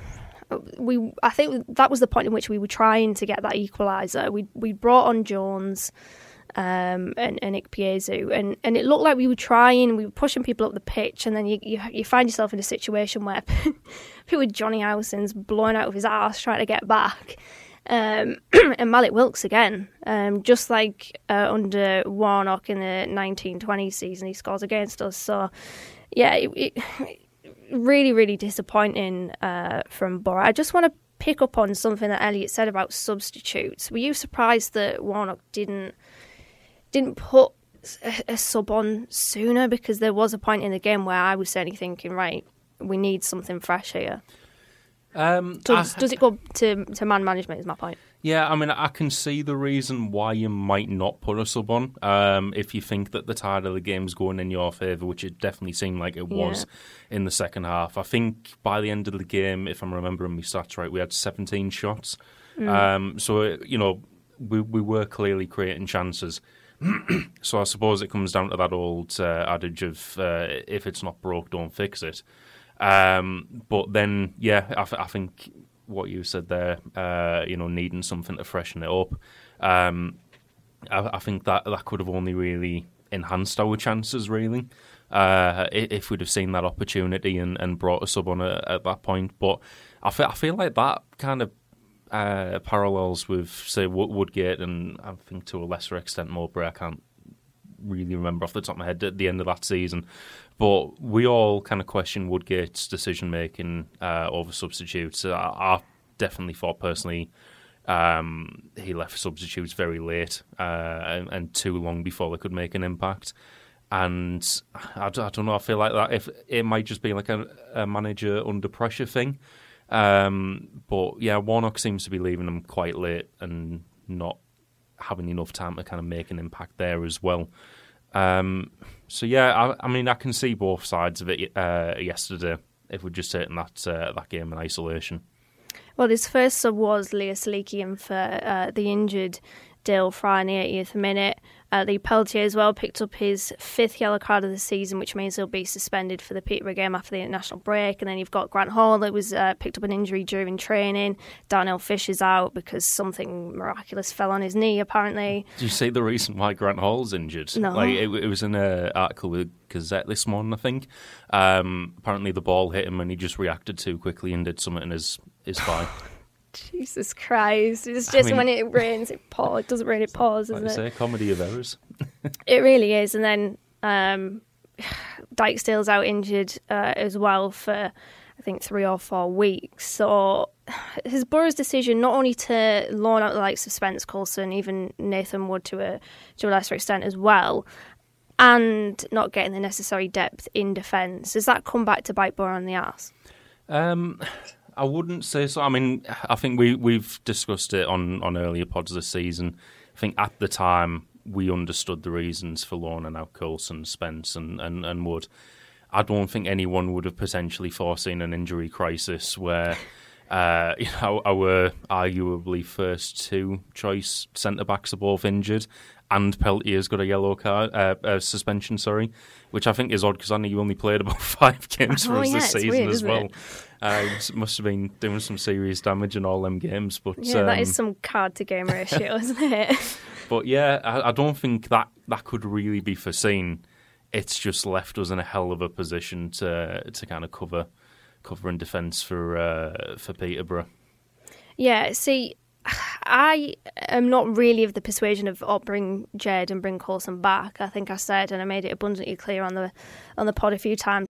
Speaker 5: we I think that was the point in which we were trying to get that equaliser. We we brought on Jones um, and, and Ikpeazu, and, and it looked like we were trying, we were pushing people up the pitch, and then you you, you find yourself in a situation where people with Johnny Howson's blowing out of his arse trying to get back. Um, and Malik Wilks again, um, just like uh, under Warnock in the nineteen twenty season, he scores against us. So, yeah, it, it, really, really disappointing uh, from Borough. I just want to pick up on something that Elliot said about substitutes. Were you surprised that Warnock didn't didn't put a, a sub on sooner? Because there was a point in the game where I was certainly thinking, right, we need something fresh here.
Speaker 6: Um,
Speaker 5: does,
Speaker 6: I,
Speaker 5: does it go to, to man management is my point.
Speaker 6: Yeah, I mean, I can see the reason why you might not put a sub on um, if you think that the tide of the game's going in your favour, which it definitely seemed like it was yeah. in the second half. I think by the end of the game, if I'm remembering my stats right, we had seventeen shots. Mm. Um, so, you know, we, we were clearly creating chances. So I suppose it comes down to that old uh, adage of uh, if it's not broke, don't fix it. Um, but then, yeah, I, th- I think what you said there, uh, you know, needing something to freshen it up, um, I, I think that that could have only really enhanced our chances, really, uh, if we'd have seen that opportunity and, and brought a sub on a, at that point. But I feel, I feel like that kind of uh, parallels with, say, Woodgate and I think to a lesser extent Mowbray. I can't really remember off the top of my head at the end of that season. But we all kind of question Woodgate's decision-making uh, over substitutes. I, I definitely thought personally um, he left substitutes very late uh, and, and too long before they could make an impact. And I, I don't know, I feel like that if it might just be like a, a manager under pressure thing. Um, but yeah, Warnock seems to be leaving them quite late and not having enough time to kind of make an impact there as well. Um, so yeah, I, I mean, I can see both sides of it uh, yesterday if we're just taking that uh, that game in isolation.
Speaker 5: Well, his first sub was Leo Salikian for uh, the injured Dale Fry in the eightieth minute. Uh, the Peltier as well picked up his fifth yellow card of the season, which means he'll be suspended for the Peterborough game after the international break. And then you've got Grant Hall that was uh, picked up an injury during training. Darnell Fisher's out because something miraculous fell on his knee, apparently.
Speaker 6: Did you see the reason why Grant Hall's injured?
Speaker 5: No.
Speaker 6: Like, it, it was in an article with Gazette this morning, I think. Um, apparently the ball hit him and he just reacted too quickly and did something in his, his thigh.
Speaker 5: Jesus Christ. It's just I mean, when it rains, it pours. It doesn't rain, it pours, isn't
Speaker 6: like
Speaker 5: it?
Speaker 6: Say, comedy of errors.
Speaker 5: It really is. And then um, Dykesdale's out injured uh, as well for, I think, three or four weeks. So his Borough's decision not only to loan out the likes of Spence Coulson, even Nathan Wood to a, to a lesser extent as well, and not getting the necessary depth in defence, does that come back to bite Borough on the arse? Um...
Speaker 6: I wouldn't say so. I mean, I think we, we've discussed it on, on earlier pods this season. I think at the time we understood the reasons for loaning out Coulson, Spence and, and, and Wood. I don't think anyone would have potentially foreseen an injury crisis where uh, you know, our arguably first two choice centre-backs are both injured and Peltier's got a yellow card, uh, uh, suspension, sorry, which I think is odd because I know you only played about five games for
Speaker 5: oh,
Speaker 6: us
Speaker 5: yeah,
Speaker 6: this season
Speaker 5: weird,
Speaker 6: as well.
Speaker 5: It?
Speaker 6: Uh, must have been doing some serious damage in all them games. But
Speaker 5: yeah,
Speaker 6: um,
Speaker 5: that is some card-to-game ratio, isn't it?
Speaker 6: But yeah, I, I don't think that, that could really be foreseen. It's just left us in a hell of a position to to kind of cover cover in defence for uh, for Peterborough.
Speaker 5: Yeah, see, I am not really of the persuasion of oh, bring Jed and bring Coulson back. I think I said, and I made it abundantly clear on the on the pod a few times.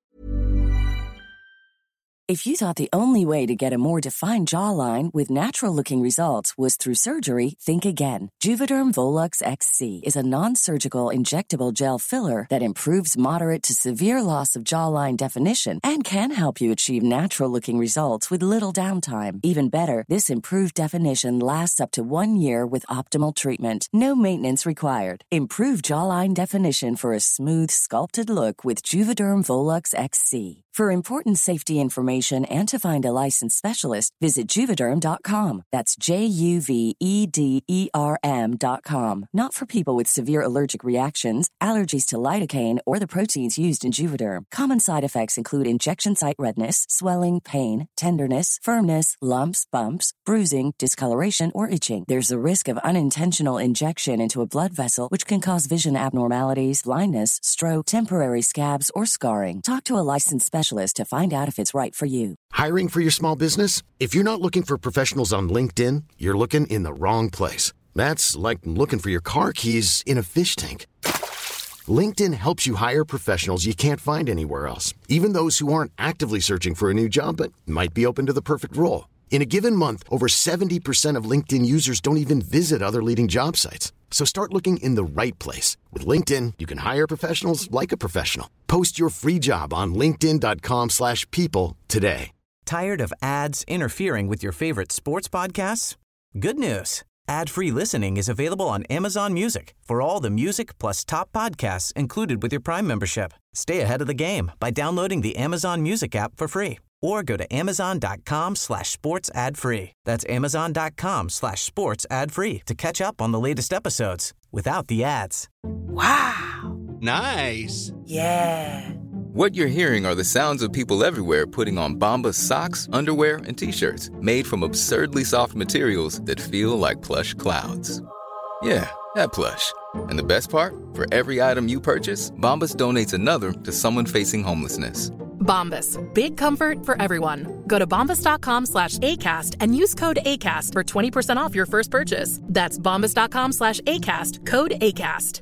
Speaker 8: If you thought the only way to get a more defined jawline with natural-looking results was through surgery, think again. Juvederm Volux X C is a non-surgical injectable gel filler that improves moderate to severe loss of jawline definition and can help you achieve natural-looking results with little downtime. Even better, this improved definition lasts up to one year with optimal treatment. No maintenance required. Improve jawline definition for a smooth, sculpted look with Juvederm Volux X C. For important safety information and to find a licensed specialist, visit Juvederm dot com. That's J U V E D E R M dot com. Not for people with severe allergic reactions, allergies to lidocaine, or the proteins used in Juvederm. Common side effects include injection site redness, swelling, pain, tenderness, firmness, lumps, bumps, bruising, discoloration, or itching. There's a risk of unintentional injection into a blood vessel, which can cause vision abnormalities, blindness, stroke, temporary scabs, or scarring. Talk to a licensed specialist to find out if it's right for you.
Speaker 1: Hiring for your small business? If you're not looking for professionals on LinkedIn, you're looking in the wrong place. That's like looking for your car keys in a fish tank. LinkedIn helps you hire professionals you can't find anywhere else, even those who aren't actively searching for a new job but might be open to the perfect role. In a given month, over seventy percent of LinkedIn users don't even visit other leading job sites. So start looking in the right place. With LinkedIn, you can hire professionals like a professional. Post your free job on linkedin dot com slash people today.
Speaker 2: Tired of ads interfering with your favorite sports podcasts? Good news. Ad-free listening is available on Amazon Music for all the music plus top podcasts included with your Prime membership. Stay ahead of the game by downloading the Amazon Music app for free or go to amazon.com slash sports ad free. That's amazon.com slash sports ad free to catch up on the latest episodes without the ads.
Speaker 9: Wow. Nice.
Speaker 8: Yeah.
Speaker 9: What you're hearing are the sounds of people everywhere putting on Bombas socks, underwear, and T-shirts made from absurdly soft materials that feel like plush clouds. Yeah, that plush. And the best part? For every item you purchase, Bombas donates another to someone facing homelessness.
Speaker 10: Bombas. Big comfort for everyone. Go to bombas.com slash ACAST and use code ACAST for twenty percent off your first purchase. That's bombas.com slash ACAST. Code ACAST.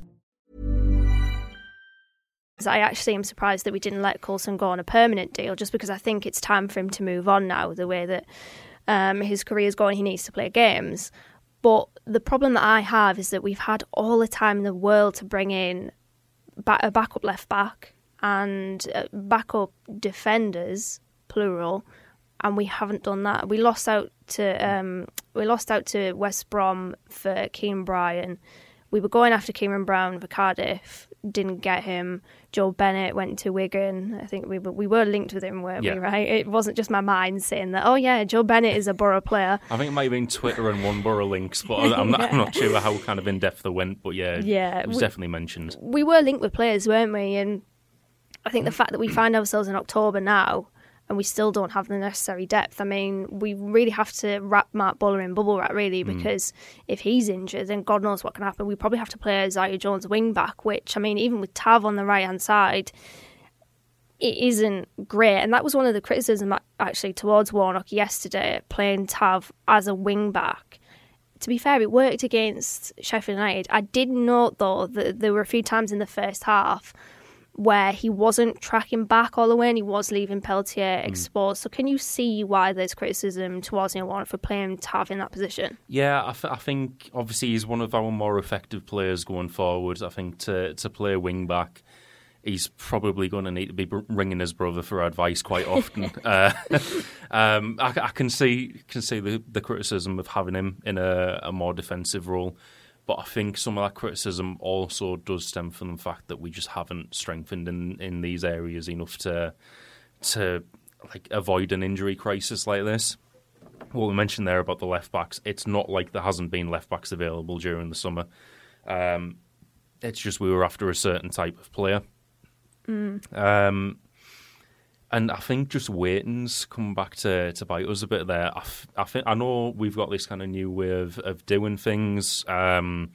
Speaker 5: I actually am surprised that we didn't let Coulson go on a permanent deal, just because I think it's time for him to move on now, the way that um, his career's going. He needs to play games. But the problem that I have is that we've had all the time in the world to bring in ba- a backup left back and uh, backup defenders, plural, and we haven't done that. We lost out to um, we lost out to West Brom for Kieran Bryan. We were going after Kieran Brown for Cardiff, didn't get him. Joe Bennett went to Wigan. I think we were, we were linked with him, weren't yeah. we, right? It wasn't just my mind saying that, oh yeah, Joe Bennett is a Borough player.
Speaker 6: I think it might have been Twitter and one Borough links, but I'm not, yeah. I'm not sure how kind of in-depth they went, but yeah, yeah it was we, definitely mentioned.
Speaker 5: We were linked with players, weren't we? And I think the fact that we find ourselves in October now, and we still don't have the necessary depth. I mean, we really have to wrap Mark Buller in bubble wrap, really, because mm. if he's injured, then God knows what can happen. We probably have to play Isaiah Jones wing back, which, I mean, even with Tav on the right-hand side, it isn't great. And that was one of the criticism, actually, towards Warnock yesterday, playing Tav as a wing back. To be fair, it worked against Sheffield United. I did note, though, that there were a few times in the first half where he wasn't tracking back all the way and he was leaving Peltier exposed. Mm. So can you see why there's criticism towards Neil Warnock for playing Tav in that position?
Speaker 6: Yeah, I, th- I think obviously he's one of our more effective players going forward. I think to to play wing back, he's probably going to need to be ringing his brother for advice quite often. uh, um, I, I can see can see the, the criticism of having him in a, a more defensive role. But I think some of that criticism also does stem from the fact that we just haven't strengthened in, in these areas enough to to like avoid an injury crisis like this. What we mentioned there about the left backs, it's not like there hasn't been left backs available during the summer. Um, it's just we were after a certain type of player. Mm. Um, and I think just waiting's come back to, to bite us a bit there. I, f- I, think, I know we've got this kind of new way of, of doing things. Um,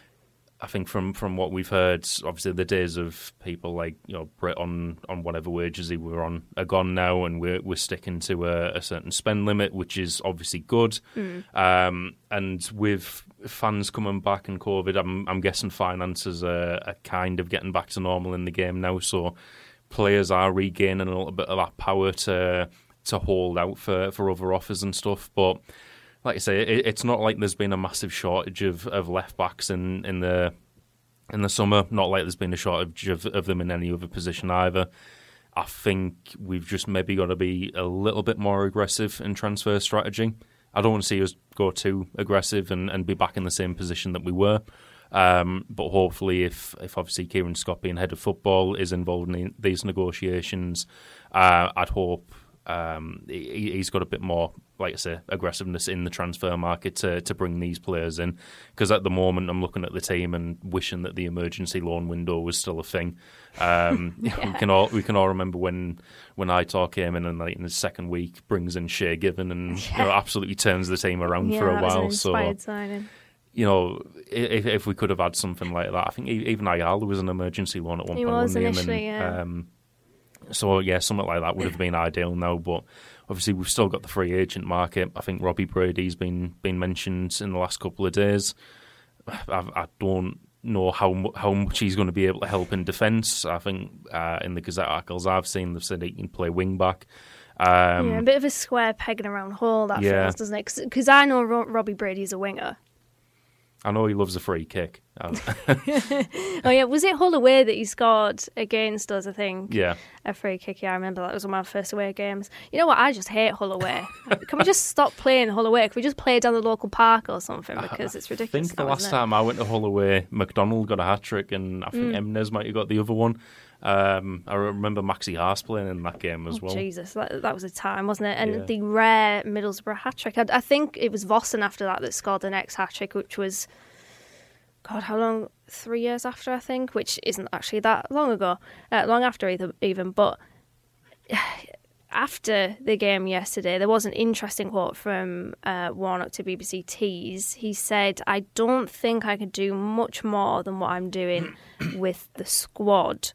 Speaker 6: I think from, from what we've heard, obviously the days of people like you know Britt on, on whatever wages he were on are gone now, and we're we're sticking to a, a certain spend limit, which is obviously good. Mm. Um, and with fans coming back and COVID, I'm I'm guessing finances are, are kind of getting back to normal in the game now. So players are regaining a little bit of that power to to hold out for, for other offers and stuff. But like I say, it, it's not like there's been a massive shortage of, of left backs in, in the in the summer. Not like there's been a shortage of, of them in any other position either. I think we've just maybe got to be a little bit more aggressive in transfer strategy. I don't want to see us go too aggressive and, and be back in the same position that we were. Um, but hopefully, if, if obviously Kieran Scott being head of football is involved in these negotiations, uh, I'd hope um, he, he's got a bit more, like I say, aggressiveness in the transfer market to, to bring these players in. Because at the moment, I'm looking at the team and wishing that the emergency loan window was still a thing. Um, yeah. we can all we can all remember when when Aitor came in and like in his second week brings in Shay Given and yeah. you know, absolutely turns the team around
Speaker 5: yeah,
Speaker 6: for a
Speaker 5: that
Speaker 6: while.
Speaker 5: Was an inspired so. Signing.
Speaker 6: You know, if if we could have had something like that, I think even Ayala was an emergency loan at one
Speaker 5: he
Speaker 6: point.
Speaker 5: Was
Speaker 6: initially,
Speaker 5: and, yeah.
Speaker 6: Um, so yeah, something like that would have been ideal now. But obviously, we've still got the free agent market. I think Robbie Brady's been been mentioned in the last couple of days. I, I don't know how how much he's going to be able to help in defence. I think uh, in the Gazette articles I've seen, they've said he can play wing back. Um,
Speaker 5: yeah, a bit of a square peg in a round hole, that yeah. feels, doesn't it? Because I know Ro- Robbie Brady's a winger.
Speaker 6: I know he loves a free kick.
Speaker 5: Oh yeah, was it Hull away that he scored against us, I think?
Speaker 6: Yeah.
Speaker 5: A free kick, yeah, I remember that was one of my first away games. You know what, I just hate Hull away. Can we just stop playing Hull away? Can we just play down the local park or something? Because it's ridiculous.
Speaker 6: I think the
Speaker 5: now,
Speaker 6: last time I went to Hull away, McDonald got a hat-trick and I think mm. Emnes might have got the other one. Um, I remember Maxi Haas playing in that game as
Speaker 5: oh,
Speaker 6: well.
Speaker 5: Jesus, that, that was a time, wasn't it? And
Speaker 6: yeah.
Speaker 5: the rare Middlesbrough hat-trick. I, I think it was Vossen after that that scored the next hat-trick, which was... God, how long? Three years after, I think, which isn't actually that long ago, uh, long after either, even. But after the game yesterday, there was an interesting quote from uh, Warnock to B B C Tees. He said, "I don't think I could do much more than what I'm doing with the squad."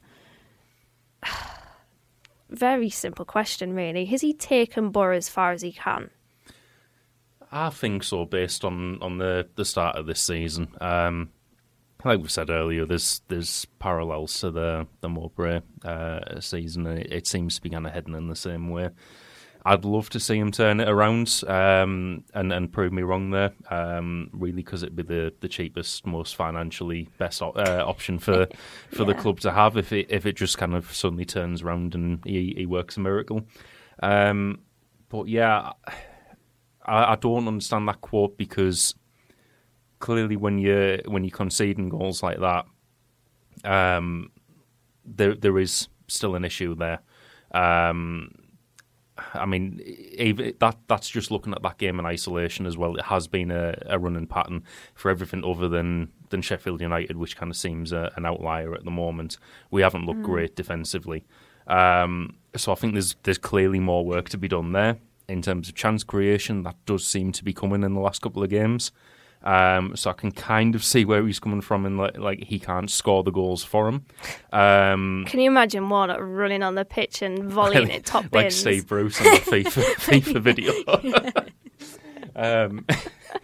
Speaker 5: Very simple question, really. Has he taken Borough as far as he can?
Speaker 6: I think so, based on, on the, the start of this season. Um, like we said earlier, there's there's parallels to the the Mowbray uh, season, and it, it seems to be kind of heading in the same way. I'd love to see him turn it around um, and and prove me wrong there. Um, really, because it'd be the, the cheapest, most financially best op- uh, option for for yeah. the club to have if it if it just kind of suddenly turns around and he, he works a miracle. Um, but yeah, I, I don't understand that quote, because clearly when you when you're conceding goals like that, um, there there is still an issue there. Um, I mean, even that that's just looking at that game in isolation as well. It has been a, a running pattern for everything other than, than Sheffield United, which kind of seems a, an outlier at the moment. We haven't looked mm. great defensively. Um, so I think there's there's clearly more work to be done there in terms of chance creation. That does seem to be coming in the last couple of games. Um, so I can kind of see where he's coming from, and like, like he can't score the goals for him. Um,
Speaker 5: can you imagine Warnock running on the pitch and volleying it top bins?
Speaker 6: Like Steve Bruce on the FIFA, FIFA video. um,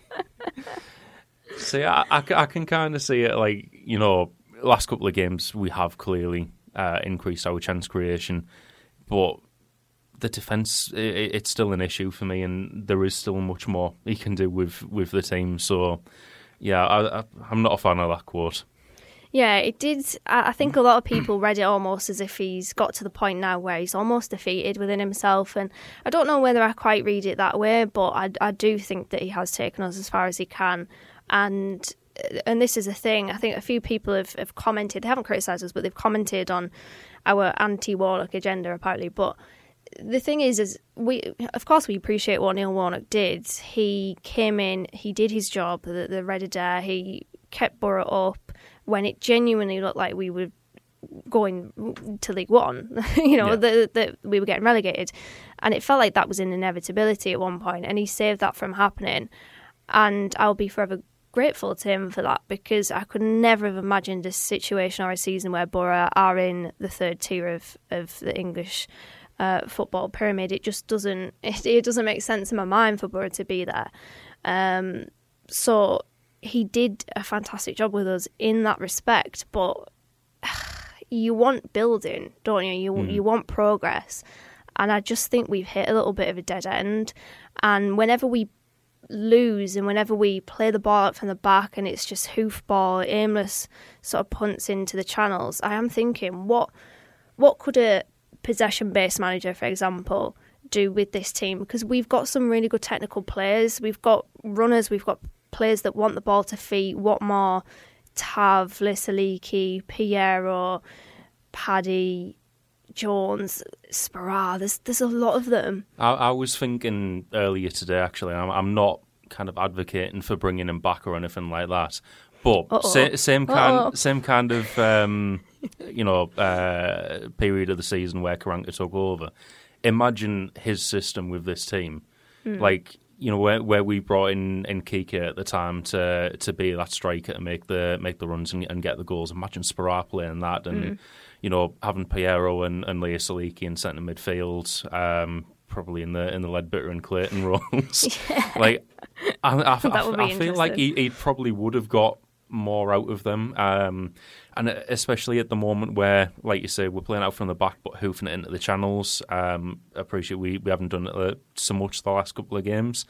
Speaker 6: so yeah, I, I can kind of see it, like, you know, last couple of games we have clearly uh, increased our chance creation, but the defence, it, it's still an issue for me, and there is still much more he can do with, with the team. So, yeah, I, I, I'm not a fan of that quote.
Speaker 5: Yeah, it did. I think a lot of people read it almost as if he's got to the point now where he's almost defeated within himself. And I don't know whether I quite read it that way, but I, I do think that he has taken us as far as he can. And and this is a thing. I think a few people have, have commented. They haven't criticised us, but they've commented on our anti-Warnock agenda, apparently. But the thing is, is we, of course, we appreciate what Neil Warnock did. He came in, he did his job, the, the Red Adair, he kept Borough up when it genuinely looked like we were going to League One, you know, yeah. that that we were getting relegated. And it felt like that was an inevitability at one point, and he saved that from happening. And I'll be forever grateful to him for that, because I could never have imagined a situation or a season where Borough are in the third tier of, of the English Uh, football pyramid. It just doesn't it, it doesn't make sense in my mind for Borough to be there. Um, so he did a fantastic job with us in that respect, but you want building, don't you? You, mm. you want progress, and I just think we've hit a little bit of a dead end. And whenever we lose and whenever we play the ball out from the back and it's just hoofball, aimless sort of punts into the channels, I am thinking, what what could a possession-based manager, for example, do with this team? Because we've got some really good technical players. We've got runners. We've got players that want the ball to feet. Watmore, Tav, Lisaliki, Piero, Paddy, Jones, Spara. There's there's a lot of them.
Speaker 6: I, I was thinking earlier today, actually, I'm, I'm not kind of advocating for bringing him back or anything like that, but sa- same kind Uh-oh. same kind of um, you know uh, period of the season where Karanka took over. Imagine his system with this team, mm. like you know where where we brought in in Kike at the time to to be that striker to make the make the runs and, and get the goals. Imagine Spara playing that, and mm. you know having Piero and and Lea Saliki in centre midfield. Um, Probably in the in the Ledbetter and Clayton roles. Yeah. Like I, I, I, I feel like he, he probably would have got more out of them, um, and especially at the moment where, like you say, we're playing out from the back but hoofing it into the channels. Um, I appreciate we, we haven't done it uh, so much the last couple of games,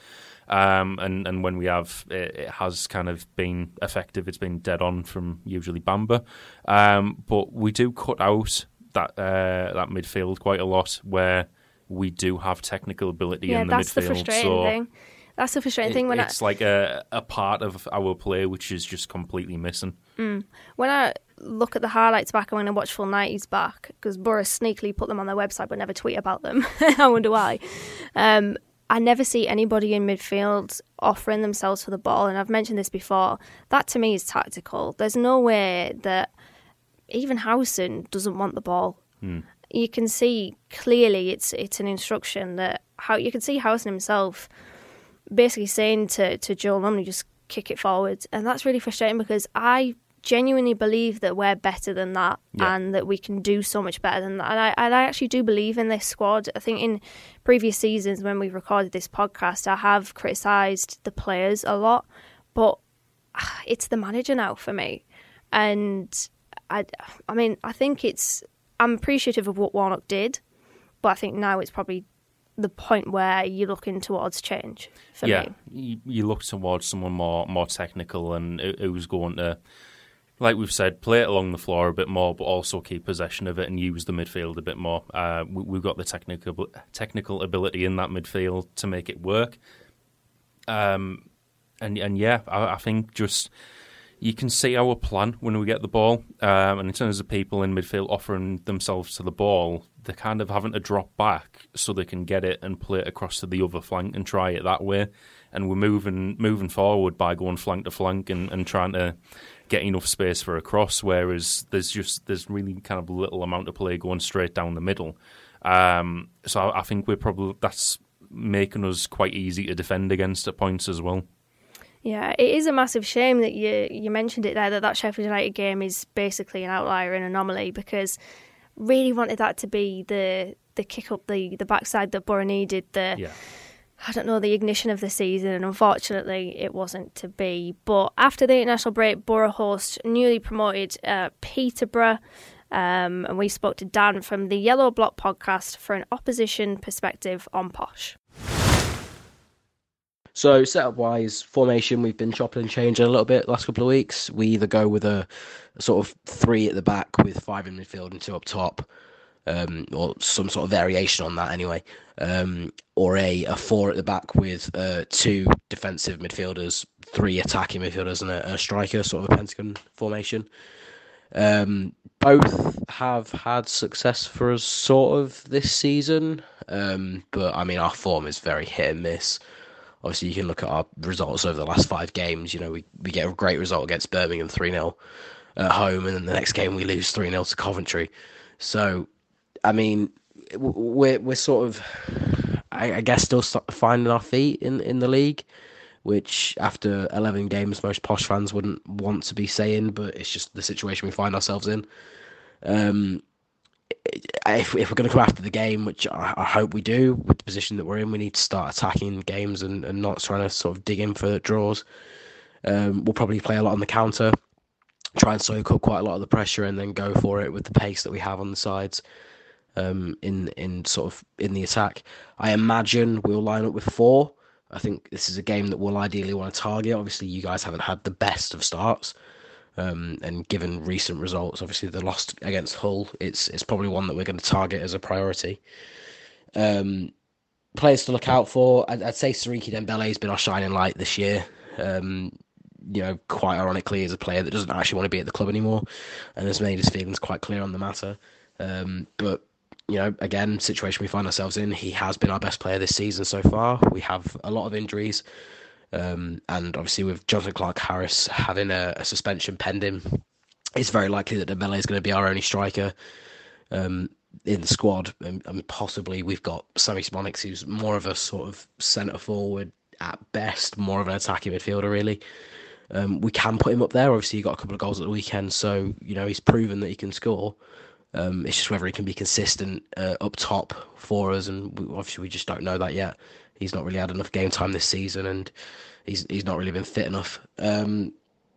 Speaker 6: um, and and when we have, it, it has kind of been effective. It's been dead on from usually Bamba, um, but we do cut out that uh, that midfield quite a lot where we do have technical ability
Speaker 5: yeah,
Speaker 6: in the
Speaker 5: that's
Speaker 6: midfield.
Speaker 5: The frustrating
Speaker 6: so
Speaker 5: thing. That's the frustrating
Speaker 6: it,
Speaker 5: thing. When
Speaker 6: it's
Speaker 5: I,
Speaker 6: like a, a part of our play which is just completely missing.
Speaker 5: Mm. When I look at the highlights back and when I watch full nineties back, because Borough sneakily put them on their website but never tweet about them. I wonder why. Um, I never see anybody in midfield offering themselves for the ball, and I've mentioned this before. That to me is tactical. There's no way that even Howson doesn't want the ball. Mm. You can see clearly it's it's an instruction that how you can see Howson himself basically saying to, to Joel Lumley, just kick it forward. And that's really frustrating because I genuinely believe that we're better than that yeah. and that we can do so much better than that. And I, and I actually do believe in this squad. I think in previous seasons when we've recorded this podcast, I have criticised the players a lot, but it's the manager now for me. And I, I mean, I think it's... I'm appreciative of what Warnock did, but I think now it's probably the point where you're looking towards change for
Speaker 6: yeah,
Speaker 5: me.
Speaker 6: You, you look towards someone more more technical and who's going to, like we've said, play it along the floor a bit more, but also keep possession of it and use the midfield a bit more. Uh, we, we've got the technical technical ability in that midfield to make it work. Um, and and yeah, I, I think just you can see our plan when we get the ball. Um, and in terms of people in midfield offering themselves to the ball, they're kind of having to drop back so they can get it and play it across to the other flank and try it that way. And we're moving moving forward by going flank to flank and, and trying to get enough space for a cross, whereas there's just there's really kind of little amount of play going straight down the middle. Um, so I, I think we're probably that's making us quite easy to defend against at points as well.
Speaker 5: Yeah, it is a massive shame that you you mentioned it there, that that Sheffield United game is basically an outlier, an anomaly, because really wanted that to be the the kick up the, the backside that Borough needed, the
Speaker 6: yeah.
Speaker 5: I don't know, the ignition of the season, and unfortunately it wasn't to be. But after the international break, Borough host newly promoted uh, Peterborough, um, and we spoke to Dan from the Yellow Block podcast for an opposition perspective on Posh.
Speaker 11: So setup-wise, formation, we've been chopping and changing a little bit the last couple of weeks. We either go with a, a sort of three at the back with five in midfield and two up top, um, or some sort of variation on that anyway, um, or a, a four at the back with uh, two defensive midfielders, three attacking midfielders and a, a striker, sort of a pentagon formation. Um, both have had success for us sort of this season, um, but I mean our form is very hit and miss. Obviously, you can look at our results over the last five games. You know, we, we get a great result against Birmingham three nil at home, and then the next game we lose three nil to Coventry. So, I mean, we're we're sort of, I, I guess, still finding our feet in, in the league, which after eleven games, most Posh fans wouldn't want to be saying, but it's just the situation we find ourselves in. Um, If, if we're going to come after the game, which I, I hope we do, with the position that we're in, we need to start attacking games and, and not trying to sort of dig in for draws. Um, we'll probably play a lot on the counter, try and soak up quite a lot of the pressure, and then go for it with the pace that we have on the sides. Um, in in sort of in the attack, I imagine we'll line up with four. I think this is a game that we'll ideally want to target. Obviously, you guys haven't had the best of starts. Um, and given recent results, obviously the loss against Hull, it's it's probably one that we're going to target as a priority. Um, players to look out for, I'd, I'd say Siriki Dembele has been our shining light this year. Um, you know, quite ironically, as a player that doesn't actually want to be at the club anymore, and has made his feelings quite clear on the matter. Um, but you know, again, situation we find ourselves in, he has been our best player this season so far. We have a lot of injuries. Um, and obviously with Jonathan Clark-Harris having a, a suspension pending, it's very likely that Dembele is going to be our only striker um, in the squad. And, and possibly we've got Sammy Smonix, who's more of a sort of centre forward at best, more of an attacking midfielder really. Um, we can put him up there. Obviously he got a couple of goals at the weekend, so you know he's proven that he can score. Um, it's just whether he can be consistent uh, up top for us, and we, obviously we just don't know that yet. He's not really had enough game time this season, and he's he's not really been fit enough. Um,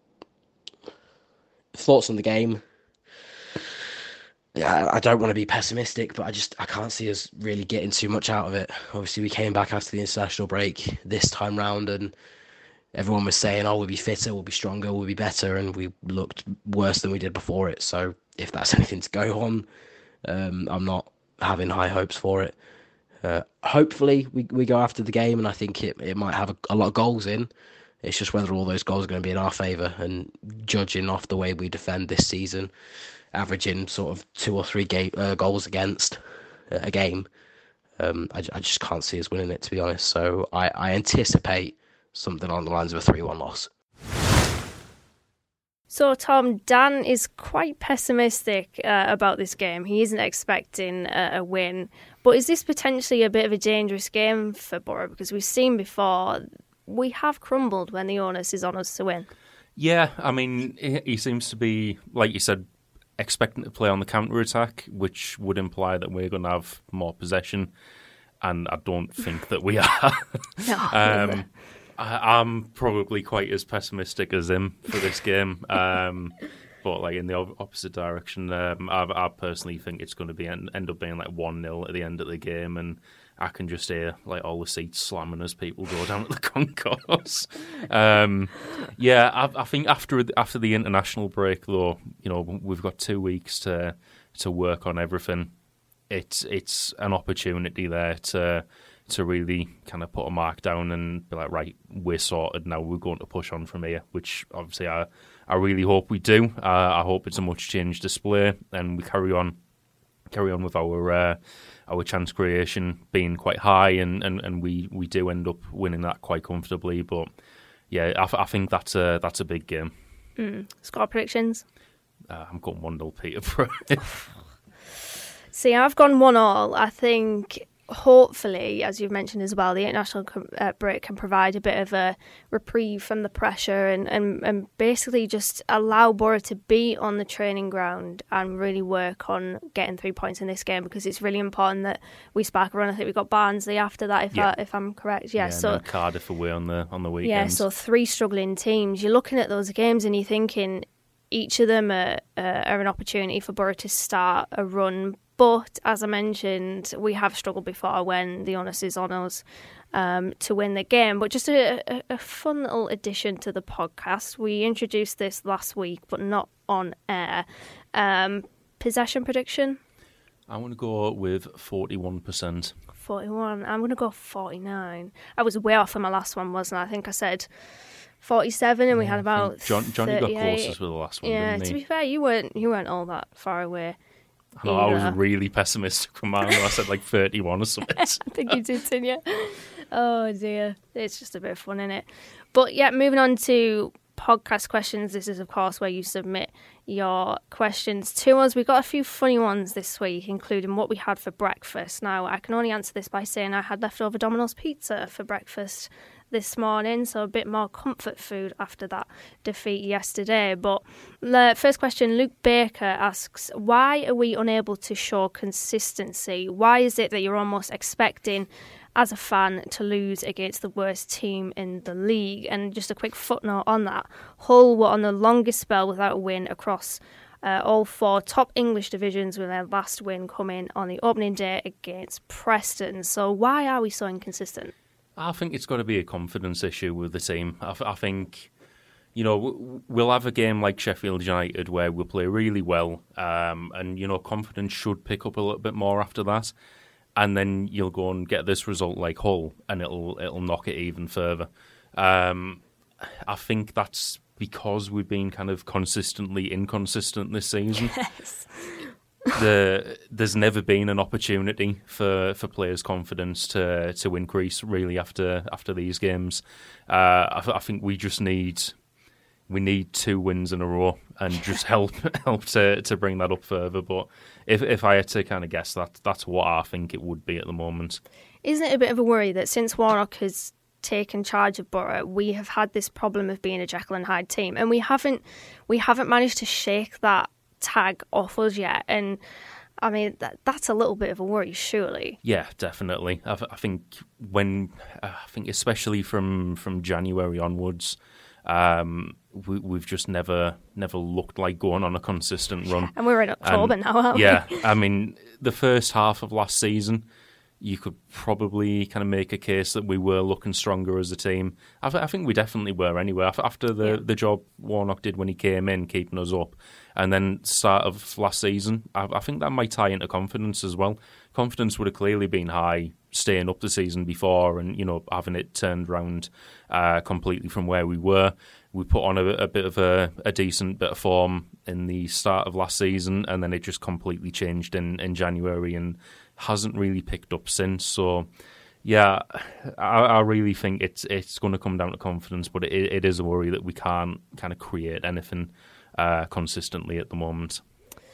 Speaker 11: thoughts on the game? Yeah, I don't want to be pessimistic, but I just I can't see us really getting too much out of it. Obviously, we came back after the international break this time round, and everyone was saying, "Oh, we'll be fitter, we'll be stronger, we'll be better," and we looked worse than we did before it. So, if that's anything to go on, um, I'm not having high hopes for it. Uh, hopefully we, we go after the game, and I think it, it might have a, a lot of goals in. It's just whether all those goals are going to be in our favour, and judging off the way we defend this season, averaging sort of two or three ga- uh, goals against uh, a game, um, I, I just can't see us winning it, to be honest. So I, I anticipate something along the lines of a three one loss.
Speaker 5: So, Tom, Dan is quite pessimistic uh, about this game. He isn't expecting a, a win. But is this potentially a bit of a dangerous game for Borough? Because we've seen before, we have crumbled when the onus is on us to win.
Speaker 6: Yeah, I mean, he, he seems to be, like you said, expecting to play on the counter-attack, which would imply that we're going to have more possession. And I don't think that we are.
Speaker 5: No,
Speaker 6: um, I, I'm probably quite as pessimistic as him for this game. Um, but like in the opposite direction, um, I, I personally think it's going to be end up being like one nil at the end of the game, and I can just hear like all the seats slamming as people go down to the concourse. um, yeah, I, I think after after the international break, though, you know, we've got two weeks to to work on everything. It's it's an opportunity there to to really kind of put a mark down and be like, right, we're sorted now. We're going to push on from here, which obviously I I really hope we do. Uh, I hope it's a much changed display and we carry on carry on with our uh, our chance creation being quite high, and, and, and we, we do end up winning that quite comfortably. But yeah, I, I think that's a that's a big game.
Speaker 5: Mm. Score predictions?
Speaker 6: Uh, I'm going one nil Peterborough.
Speaker 5: See, I've gone one all. I think hopefully, as you've mentioned as well, the international uh, break can provide a bit of a reprieve from the pressure and, and, and basically just allow Borough to be on the training ground and really work on getting three points in this game, because it's really important that we spark a run. I think we've got Barnsley after that, if
Speaker 6: yeah.
Speaker 5: I, if I'm correct. Yeah,
Speaker 6: yeah
Speaker 5: so
Speaker 6: and Cardiff away on the on the weekend.
Speaker 5: Yeah, so three struggling teams. You're looking at those games and you're thinking each of them are, uh, are an opportunity for Borough to start a run. But as I mentioned, we have struggled before when the onus is on us um, to win the game. But just a, a, a fun little addition to the podcast. We introduced this last week, but not on air. Um, possession prediction?
Speaker 6: I want to go with forty-one percent.
Speaker 5: forty-one. I'm going to go forty-nine. I was way off on my last one, wasn't I? I think I said forty-seven, and we
Speaker 6: yeah,
Speaker 5: had about
Speaker 6: John, Johnny got
Speaker 5: thirty-eight.
Speaker 6: closest with the last one,
Speaker 5: Yeah,
Speaker 6: didn't he?
Speaker 5: to be fair, you weren't you weren't all that far away.
Speaker 6: I know, I was really pessimistic from mine. I said like thirty-one or something.
Speaker 5: I think you did, didn't you? Oh dear, it's just a bit of fun, isn't it? But yeah, moving on to podcast questions. This is, of course, where you submit your questions to us. We've got a few funny ones this week, including what we had for breakfast. Now, I can only answer this by saying I had leftover Domino's pizza for breakfast this morning, so a bit more comfort food after that defeat yesterday. But the first question, Luke Baker asks, why are we unable to show consistency? Why is it that you're almost expecting, as a fan, to lose against the worst team in the league? And just a quick footnote on that, Hull were on the longest spell without a win across uh, all four top English divisions, with their last win coming on the opening day against Preston. So why are we so inconsistent?
Speaker 6: I think it's got to be a confidence issue with the team. I, I think, you know, we'll have a game like Sheffield United where we'll play really well, um, and, you know, confidence should pick up a little bit more after that. And then you'll go and get this result like Hull, and it'll it'll knock it even further. Um, I think that's because we've been kind of consistently inconsistent this season.
Speaker 5: Yes.
Speaker 6: The, there's never been an opportunity for, for players' confidence to to increase really after after these games. Uh, I, I think we just need we need two wins in a row and just help help to, to bring that up further. But if if I had to kind of guess, that that's what I think it would be at the moment.
Speaker 5: Isn't it a bit of a worry that since Warnock has taken charge of Borough, we have had this problem of being a Jekyll and Hyde team, and we haven't we haven't managed to shake that tag off us yet? And I mean, that, that's a little bit of a worry, surely. Yeah,
Speaker 6: definitely. I, I think when uh, I think especially from from January onwards, um, we, we've just never never looked like going on a consistent run.
Speaker 5: And we're in October
Speaker 6: and,
Speaker 5: now, aren't
Speaker 6: yeah,
Speaker 5: we?
Speaker 6: Yeah, I mean, the first half of last season, you could probably kind of make a case that we were looking stronger as a team. I, th- I think we definitely were anyway. After the, yeah. the job Warnock did when he came in, keeping us up, and then start of last season, I, I think that might tie into confidence as well. Confidence would have clearly been high staying up the season before, and you know having it turned round uh, completely from where we were. We put on a, a bit of a, a decent bit of form in the start of last season, and then it just completely changed in, in January and hasn't really picked up since. So, yeah, I, I really think it's it's going to come down to confidence, but it, it is a worry that we can't kind of create anything uh, consistently at the moment.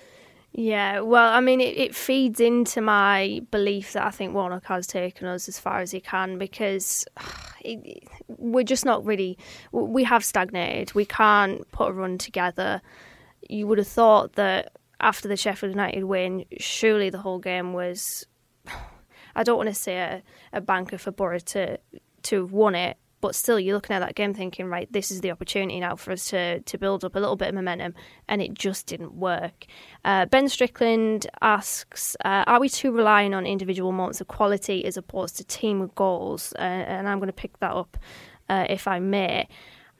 Speaker 5: Yeah, well, I mean, it, it feeds into my belief that I think Warnock has taken us as far as he can, because it, we're just not really, we have stagnated. We can't put a run together. You would have thought that after the Sheffield United win, surely the whole game was, I don't want to say a, a banker for Borough to, to have won it, but still you're looking at that game thinking, right, this is the opportunity now for us to, to build up a little bit of momentum, and it just didn't work. Uh, Ben Strickland asks, uh, are we too reliant on individual moments of quality as opposed to team goals? Uh, and I'm going to pick that up, uh, if I may.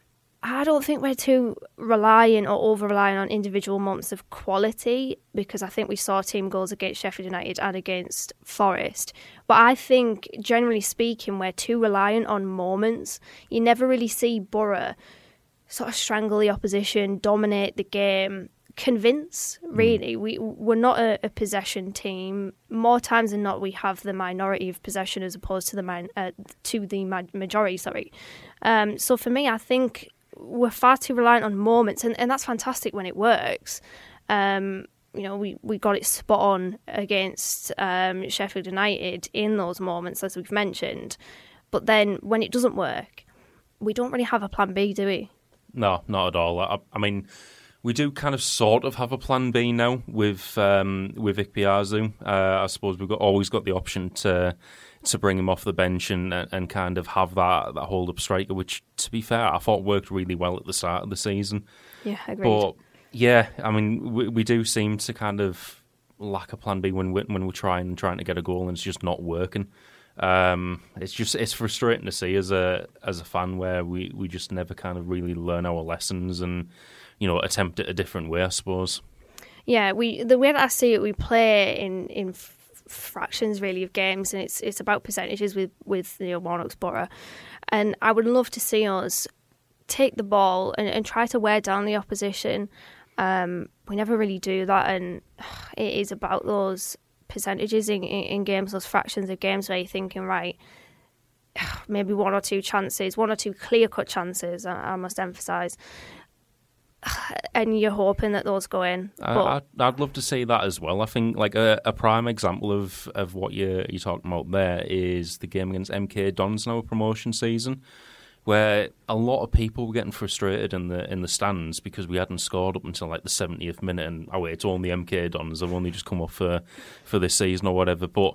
Speaker 5: I don't think we're too reliant or over-reliant on individual moments of quality, because I think we saw team goals against Sheffield United and against Forest. But I think, generally speaking, we're too reliant on moments. You never really see Borough sort of strangle the opposition, dominate the game, convince, really. Mm. We, we're not a, a possession team. More times than not, we have the minority of possession as opposed to the, man, uh, to the majority. Sorry. Um, so for me, I think we're far too reliant on moments, and, and that's fantastic when it works. Um, you know, we, we got it spot on against um, Sheffield United in those moments, as we've mentioned. But then when it doesn't work, we don't really have a plan B, do we?
Speaker 6: No, not at all. I, I mean, we do kind of sort of have a plan B now with um, with Ikpeazu. Uh, I suppose we've got, always got the option to to bring him off the bench and and kind of have that, that hold-up striker, which, to be fair, I thought worked really well at the start of the season.
Speaker 5: Yeah, agreed.
Speaker 6: But, yeah, I mean, we, we do seem to kind of lack a plan B when, we, when we're trying, trying to get a goal and it's just not working. Um, it's just it's frustrating to see as a as a fan where we, we just never kind of really learn our lessons and, you know, attempt it a different way, I suppose.
Speaker 5: Yeah, we the way that I see it, we play in in fractions really of games, and it's it's about percentages with with Neil Warnock's Borough, and I would love to see us take the ball and, and try to wear down the opposition. Um, we never really do that, and it is about those percentages in, in, in games, those fractions of games where you're thinking, right, maybe one or two chances, one or two clear-cut chances, I, I must emphasise, and you're hoping that those go in. But
Speaker 6: I, I'd, I'd love to see that as well. I think like a, a prime example of, of what you're, you're talking about there is the game against M K Dons in our promotion season, where a lot of people were getting frustrated in the in the stands because we hadn't scored up until like the seventieth minute, and oh wait, it's only M K Dons, they've only just come up for for this season or whatever. But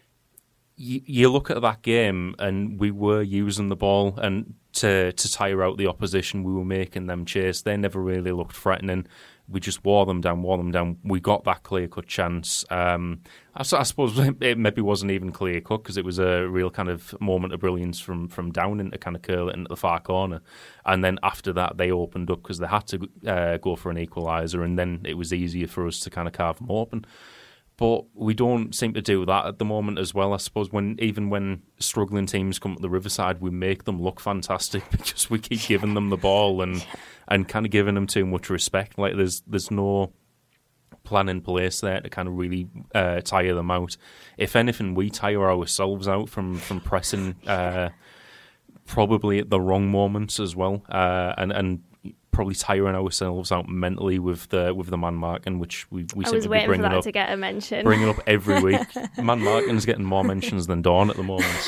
Speaker 6: you, you look at that game, and we were using the ball and to to tire out the opposition. We were making them chase. They never really looked threatening. We just wore them down, wore them down. We got that clear-cut chance. Um, I, I suppose it maybe wasn't even clear-cut because it was a real kind of moment of brilliance from, from Downing to kind of curl it into the far corner. And then after that, they opened up because they had to uh, go for an equaliser, and then it was easier for us to kind of carve them open. But we don't seem to do that at the moment as well. I suppose when even when struggling teams come to the Riverside, we make them look fantastic because we keep giving them the ball and and kind of giving them too much respect. Like there's there's no plan in place there to kind of really uh, tire them out. If anything, we tire ourselves out from from pressing uh, probably at the wrong moments as well, uh, and and. probably tiring ourselves out mentally with the with the man marking, which we we
Speaker 5: I
Speaker 6: seem
Speaker 5: was
Speaker 6: to be
Speaker 5: waiting
Speaker 6: bringing
Speaker 5: for that
Speaker 6: up,
Speaker 5: to get a mention.
Speaker 6: bringing up every week. Man marking's getting more mentions than Dawn at the moment.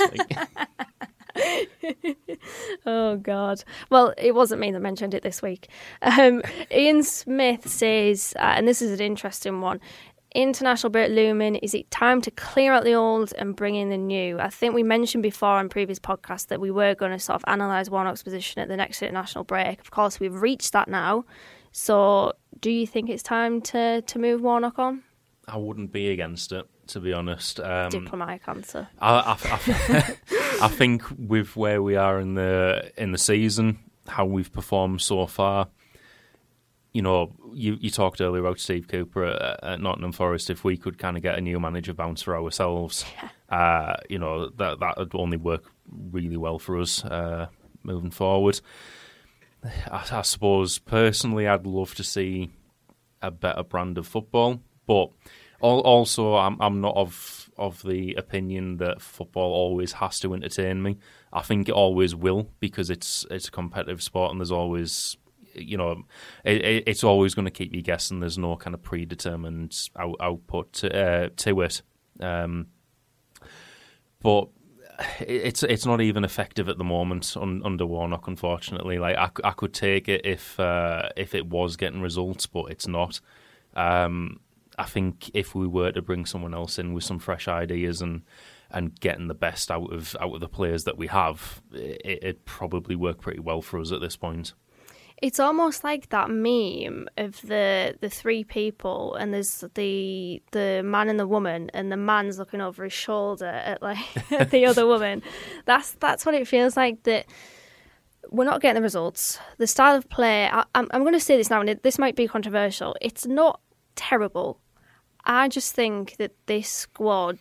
Speaker 5: Oh God! Well, it wasn't me that mentioned it this week. Um, Ian Smith says, uh, and this is an interesting one. International break looming. Is it time to clear out the old and bring in the new? I think we mentioned before on previous podcasts that we were going to sort of analyse Warnock's position at the next international break. Of course, we've reached that now. So do you think it's time to, to move Warnock on?
Speaker 6: I wouldn't be against it, to be honest. Um,
Speaker 5: Diplomatic answer.
Speaker 6: I, I, I, I think with where we are in the in the season, how we've performed so far, you know, you, you talked earlier about Steve Cooper at, at Nottingham Forest. If we could kind of get a new manager bounce for ourselves, yeah. uh, you know, that that would only work really well for us uh, moving forward. I, I suppose, personally, I'd love to see a better brand of football. But also, I'm I'm not of of the opinion that football always has to entertain me. I think it always will because it's it's a competitive sport and there's always... You know, it, it's always going to keep you guessing. There's no kind of predetermined out, output to, uh, to it. Um, but it's it's not even effective at the moment on, under Warnock, unfortunately. Like I, I could take it if uh, if it was getting results, but it's not. Um, I think if we were to bring someone else in with some fresh ideas and and getting the best out of out of the players that we have, it, it'd probably work pretty well for us at this point.
Speaker 5: It's almost like that meme of the the three people, and there's the the man and the woman, and the man's looking over his shoulder at like at the other woman. That's that's what it feels like. That we're not getting the results. The style of play. I, I'm I'm going to say this now, and it, this might be controversial. It's not terrible. I just think that this squad,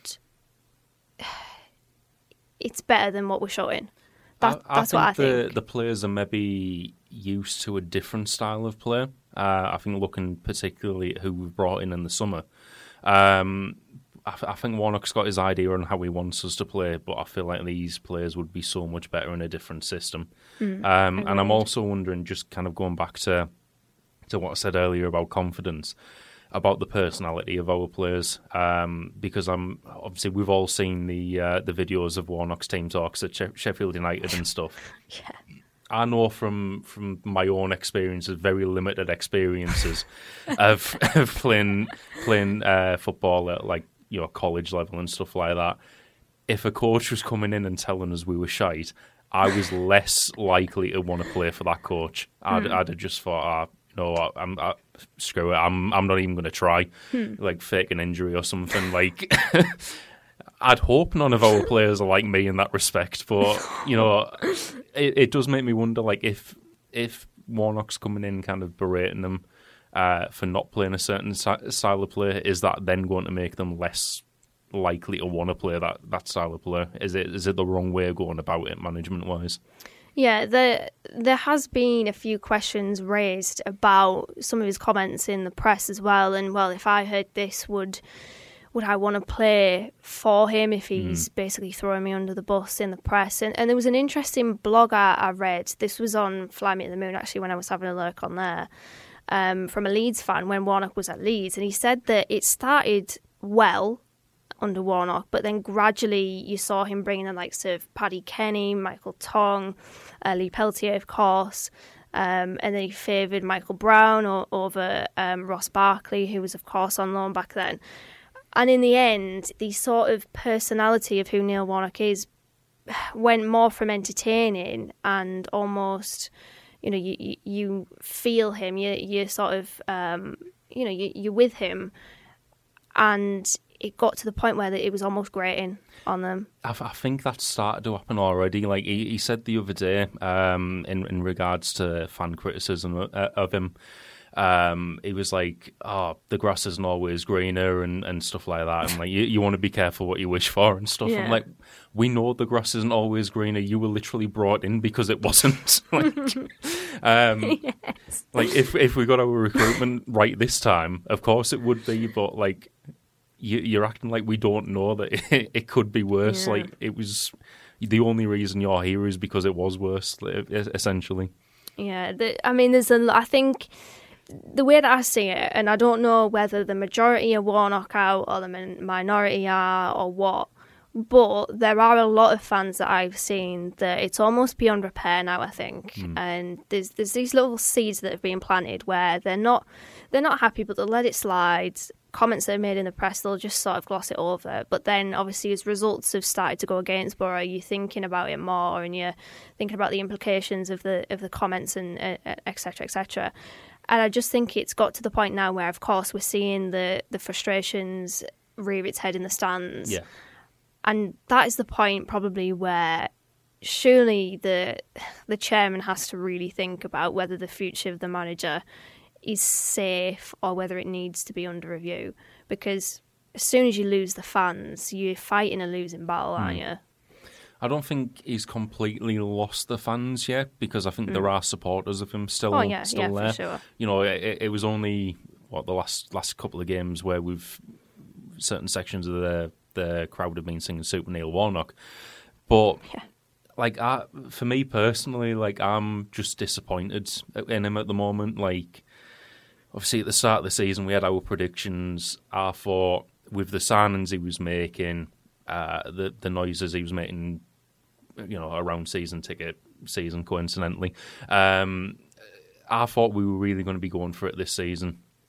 Speaker 5: it's better than what we're showing. That,
Speaker 6: I,
Speaker 5: that's
Speaker 6: I
Speaker 5: what I
Speaker 6: think. The,
Speaker 5: think.
Speaker 6: the players are maybe used to a different style of play. Uh, I think looking particularly at who we've brought in in the summer, um, I, I think Warnock's got his idea on how he wants us to play, but I feel like these players would be so much better in a different system.
Speaker 5: Mm,
Speaker 6: um, and I'm also wondering, just kind of going back to to what I said earlier about confidence, about the personality of our players, um, because I'm obviously we've all seen the uh, the videos of Warnock's team talks at she- Sheffield United and stuff.
Speaker 5: Yeah.
Speaker 6: I know from, from my own experiences, very limited experiences of of playing playing uh, football at like you know college level and stuff like that. If a coach was coming in and telling us we were shite, I was less likely to want to play for that coach. I'd, mm. I'd have just thought, oh, no, I'm I, screw it. I'm I'm not even going to try, hmm. like fake an injury or something. Like, I'd hope none of our players are like me in that respect. But you know, it, it does make me wonder, like if if Warnock's coming in, kind of berating them uh, for not playing a certain style of play, is that then going to make them less likely to want to play that, that style of play? Is it is it the wrong way of going about it, management wise?
Speaker 5: Yeah, there there has been a few questions raised about some of his comments in the press as well. And well, if I heard this, would would I want to play for him if he's mm. basically throwing me under the bus in the press? And, and there was an interesting blog I, I read. This was on Fly Me to the Moon, actually, when I was having a look on there, um, from a Leeds fan when Warnock was at Leeds. And he said that it started well under Warnock, but then gradually you saw him bringing in like sort of Paddy Kenny, Michael Tong, uh, Lee Peltier, of course, um, and then he favoured Michael Brown or, over um, Ross Barkley, who was of course on loan back then. And in the end, the sort of personality of who Neil Warnock is went more from entertaining and almost, you know, you you, you feel him, you you sort of, um, you know, you, you're with him, and it got to the point where it was almost grating on them. I,
Speaker 6: I think that's started to happen already. Like he, he said the other day, um, in in regards to fan criticism of, of him, um, he was like, "Oh, the grass isn't always greener," and, and stuff like that. And like, you, you want to be careful what you wish for and stuff.
Speaker 5: Yeah.
Speaker 6: I'm like, we know the grass isn't always greener. You were literally brought in because it wasn't. like, um,
Speaker 5: yes.
Speaker 6: like if if we got our recruitment right this time, of course it would be. But like, you're acting like we don't know that it, it could be worse.
Speaker 5: Yeah.
Speaker 6: Like it was the only reason you're here is because it was worse, essentially.
Speaker 5: Yeah, the, I mean, there's a. I think the way that I see it, and I don't know whether the majority are Warnock out or the minority are or what, but there are a lot of fans that I've seen that it's almost beyond repair now, I think. Mm. And there's there's these little seeds that have been planted where they're not they're not happy, but they'll let it slide. Comments that are made in the press, they'll just sort of gloss it over. But then, obviously, as results have started to go against Borough, you're thinking about it more, and you're thinking about the implications of the of the comments and uh, et cetera, et cetera. And I just think it's got to the point now where, of course, we're seeing the the frustrations rear its head in the stands.
Speaker 6: Yeah.
Speaker 5: And that is the point probably where surely the the chairman has to really think about whether the future of the manager is safe or whether it needs to be under review. Because as soon as you lose the fans, you're fighting a losing battle, aren't mm. you?
Speaker 6: I don't think he's completely lost the fans yet, because I think mm. there are supporters of him still,
Speaker 5: oh, yeah,
Speaker 6: still
Speaker 5: yeah,
Speaker 6: there.
Speaker 5: For sure.
Speaker 6: You know, it, it was only what the last last couple of games where we've certain sections of the the crowd have been singing Super Neil Warnock, but
Speaker 5: yeah.
Speaker 6: like I, for me personally, like I'm just disappointed in him at the moment. Like obviously at the start of the season we had our predictions. I thought with the signings he was making, uh, the the noises he was making, you know, around season ticket season coincidentally, um, I thought we were really going to be going for it this season.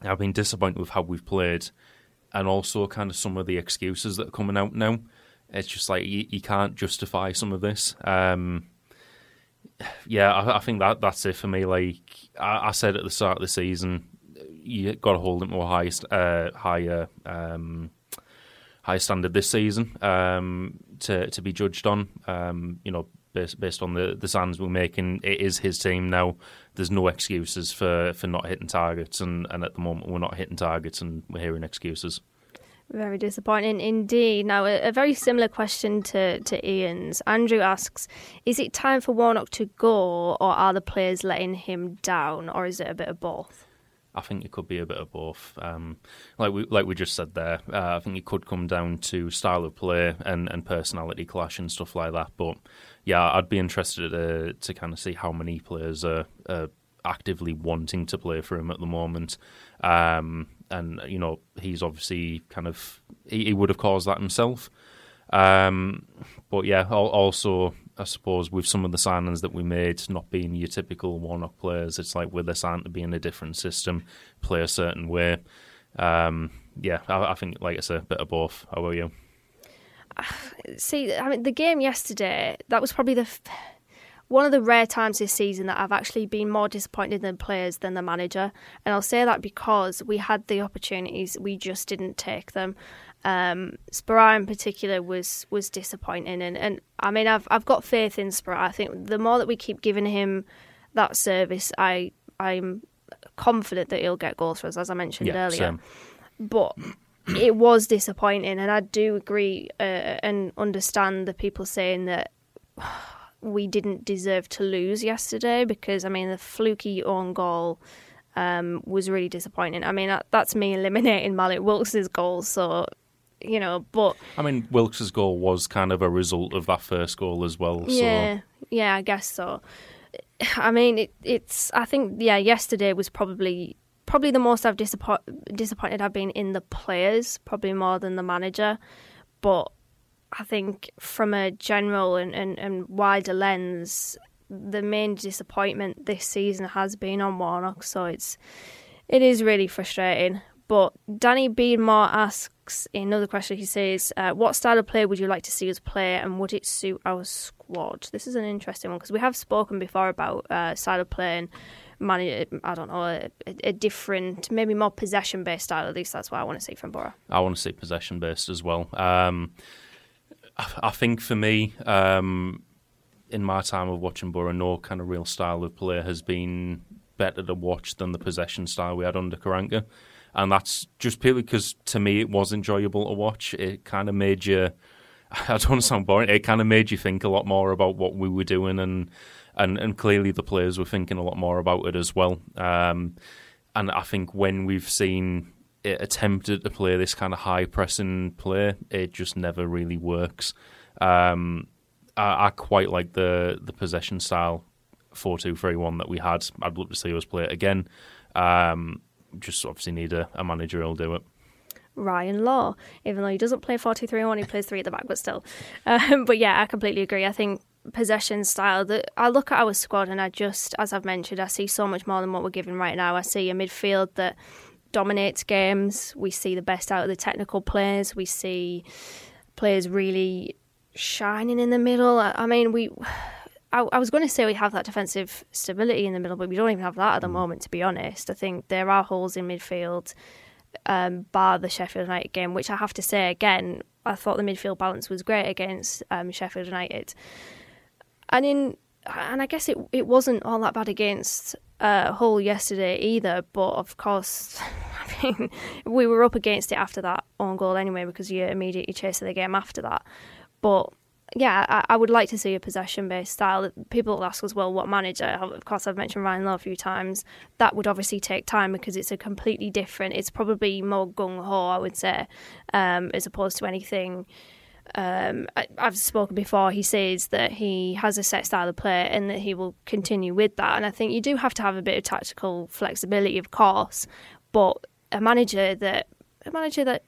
Speaker 6: I've been disappointed with how we've played, and also kind of some of the excuses that are coming out now. It's just like you, you can't justify some of this. Um, yeah, I, I think that that's it for me. Like I, I said at the start of the season, you got to hold it more high, uh, higher, um, higher standard this season um, to to be judged on. Um, you know, based based on the the signs we're making, it is his team now. There's no excuses for, for not hitting targets, and, and at the moment we're not hitting targets, and we're hearing excuses.
Speaker 5: Very disappointing indeed. Now, a, a very similar question to, to Ian's. Andrew asks, is it time for Warnock to go, or are the players letting him down, or is it a bit of both?
Speaker 6: I think it could be a bit of both. Um, like we like we just said there, uh, I think it could come down to style of play and, and personality clash and stuff like that. But yeah, I'd be interested to, to kind of see how many players are, are actively wanting to play for him at the moment. Um, and, you know, he's obviously kind of, he, he would have caused that himself. Um, but yeah, also, I suppose with some of the signings that we made not being your typical Warnock players, it's like with us to be in a different system, play a certain way. Um, yeah, I, I think, like I said, a bit of both. How about you?
Speaker 5: See, I mean, the game yesterday, that was probably the f- one of the rare times this season that I've actually been more disappointed in the players than the manager. And I'll say that because we had the opportunities, we just didn't take them. Um, Sporar in particular was was disappointing, and, and I mean I've I've got faith in Sporar. I think the more that we keep giving him that service, I I'm confident that he'll get goals for us, as I mentioned
Speaker 6: yeah,
Speaker 5: earlier.
Speaker 6: Same.
Speaker 5: But it was disappointing, and I do agree uh, and understand the people saying that we didn't deserve to lose yesterday, because I mean the fluky own goal um, was really disappointing. I mean that's me eliminating Malik Wilks' goal, so. You know, but
Speaker 6: I mean, Wilkes' goal was kind of a result of that first goal as well.
Speaker 5: Yeah,
Speaker 6: so.
Speaker 5: yeah, I guess so. I mean, it, it's. I think yeah, yesterday was probably probably the most I've disappoint, disappointed I've been in the players, probably more than the manager. But I think from a general and, and, and wider lens, the main disappointment this season has been on Warnock. So it's it is really frustrating. But Danny Beedmore asks, in another question, he says, uh, what style of play would you like to see us play, and would it suit our squad? This is an interesting one, because we have spoken before about uh, style of play and, man- I don't know, a, a different, maybe more possession-based style. At least that's what I want to see from Borough.
Speaker 6: I want to see possession-based as well. Um, I, I think for me, um, in my time of watching Borough, no kind of real style of play has been better to watch than the possession style we had under Karanka. And that's just purely because, to me, it was enjoyable to watch. It kind of made you, I don't want to sound boring, it kind of made you think a lot more about what we were doing, and and, and clearly the players were thinking a lot more about it as well. Um, and I think when we've seen it attempted to play this kind of high-pressing play, it just never really works. Um, I, I quite like the, the possession style four two three one that we had. I'd love to see us play it again. Um Just obviously need a, a manager who'll do it.
Speaker 5: Ryan Law, even though he doesn't play four two three one, he plays three at the back, but still. Um, but yeah, I completely agree. I think possession style, the, I look at our squad and I just, as I've mentioned, I see so much more than what we're giving right now. I see a midfield that dominates games. We see the best out of the technical players. We see players really shining in the middle. I, I mean, we... I was going to say we have that defensive stability in the middle, but we don't even have that at the moment, to be honest. I think there are holes in midfield, um, bar the Sheffield United game, which I have to say, again, I thought the midfield balance was great against um, Sheffield United. And in, and I guess it it wasn't all that bad against uh, Hull yesterday either, but of course, I mean, we were up against it after that own goal anyway, because you're immediately chasing the game after that. But yeah, I, I would like to see a possession-based style. People will ask us, well, what manager? Of course, I've mentioned Ryan Law a few times. That would obviously take time, because it's a completely different... It's probably more gung-ho, I would say, um, as opposed to anything... Um, I, I've spoken before, he says that he has a set style of play and that he will continue with that. And I think you do have to have a bit of tactical flexibility, of course, but a manager that... A manager that, that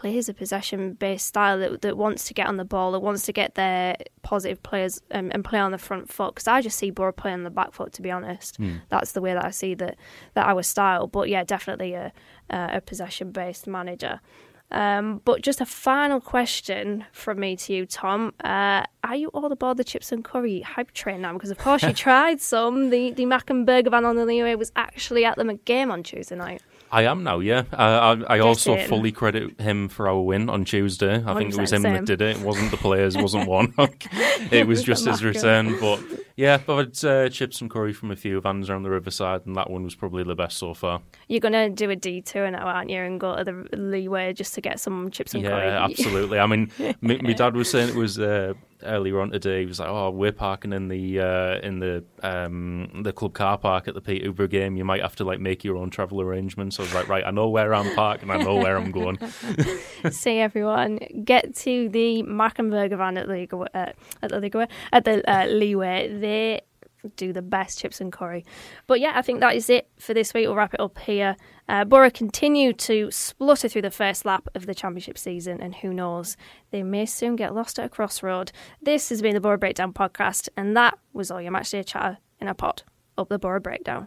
Speaker 5: plays a possession-based style that, that wants to get on the ball, that wants to get their positive players um, and play on the front foot. Because I just see Borough play on the back foot, to be honest. Mm. That's the way that I see that, that our style. But yeah, definitely a, a possession-based manager. Um, but just a final question from me to you, Tom. Uh, are you all aboard the chips and curry hype train now? Because, of course, you tried some. The, the Mackenberger van on the Leeway was actually at the game on Tuesday night.
Speaker 6: I am now, yeah. Uh, I, I also in. fully credit him for our win on Tuesday. I think it was him same. that did it. It wasn't the players, it wasn't one. It was just his return. But yeah, I've had uh, chips and curry from a few vans around the riverside, and that one was probably the best so far. You're going to do a detour now, aren't you, and go to the Leeway just to get some chips and
Speaker 5: yeah,
Speaker 6: curry? Yeah, absolutely. I mean, my, my dad was saying it was... Uh, earlier on today, he was like, "Oh, we're parking in the uh, in the um, the club car park at the Peterborough game. You might have to like make your own travel arrangements." I was like, "Right, I know where I'm parked and I know where I'm going."
Speaker 5: See everyone, get to the Mackenberger van at the uh, at the Leeway, at the uh, Leeway. They do the best chips and curry. But yeah, I think that is it for this week. We'll wrap it up here. Uh, Borough continue to splutter through the first lap of the championship season, and who knows, they may soon get lost at a crossroad. This has been the Borough Breakdown podcast, and that was all your matchday chatter in a pod. Up the Borough Breakdown.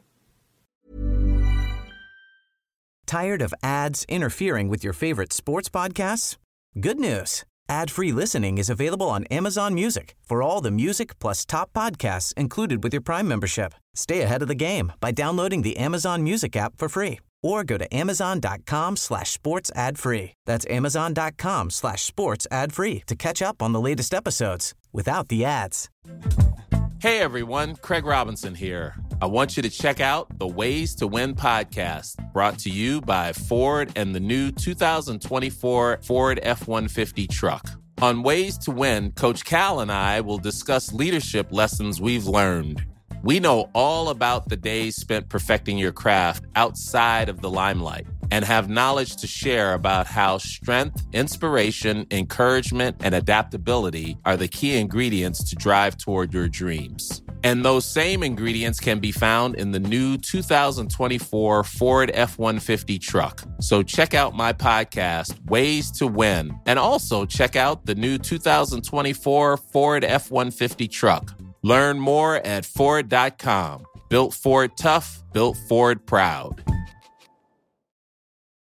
Speaker 2: Tired of ads interfering with your favorite sports podcasts? Good news. Ad-free listening is available on Amazon Music for all the music plus top podcasts included with your Prime membership. Stay ahead of the game by downloading the Amazon Music app for free or go to amazon.com slash sports ad free. That's amazon.com slash sports ad free to catch up on the latest episodes without the ads.
Speaker 12: Hey everyone, Craig Robinson here. I want you to check out the Ways to Win podcast, brought to you by Ford and the new two thousand twenty-four Ford F one fifty truck. On Ways to Win, Coach Cal and I will discuss leadership lessons we've learned. We know all about the days spent perfecting your craft outside of the limelight and have knowledge to share about how strength, inspiration, encouragement, and adaptability are the key ingredients to drive toward your dreams. And those same ingredients can be found in the new two thousand twenty-four Ford F one fifty truck. So check out my podcast, Ways to Win, and also check out the new two thousand twenty-four Ford F one fifty truck. Learn more at Ford dot com. Built Ford tough, built Ford proud.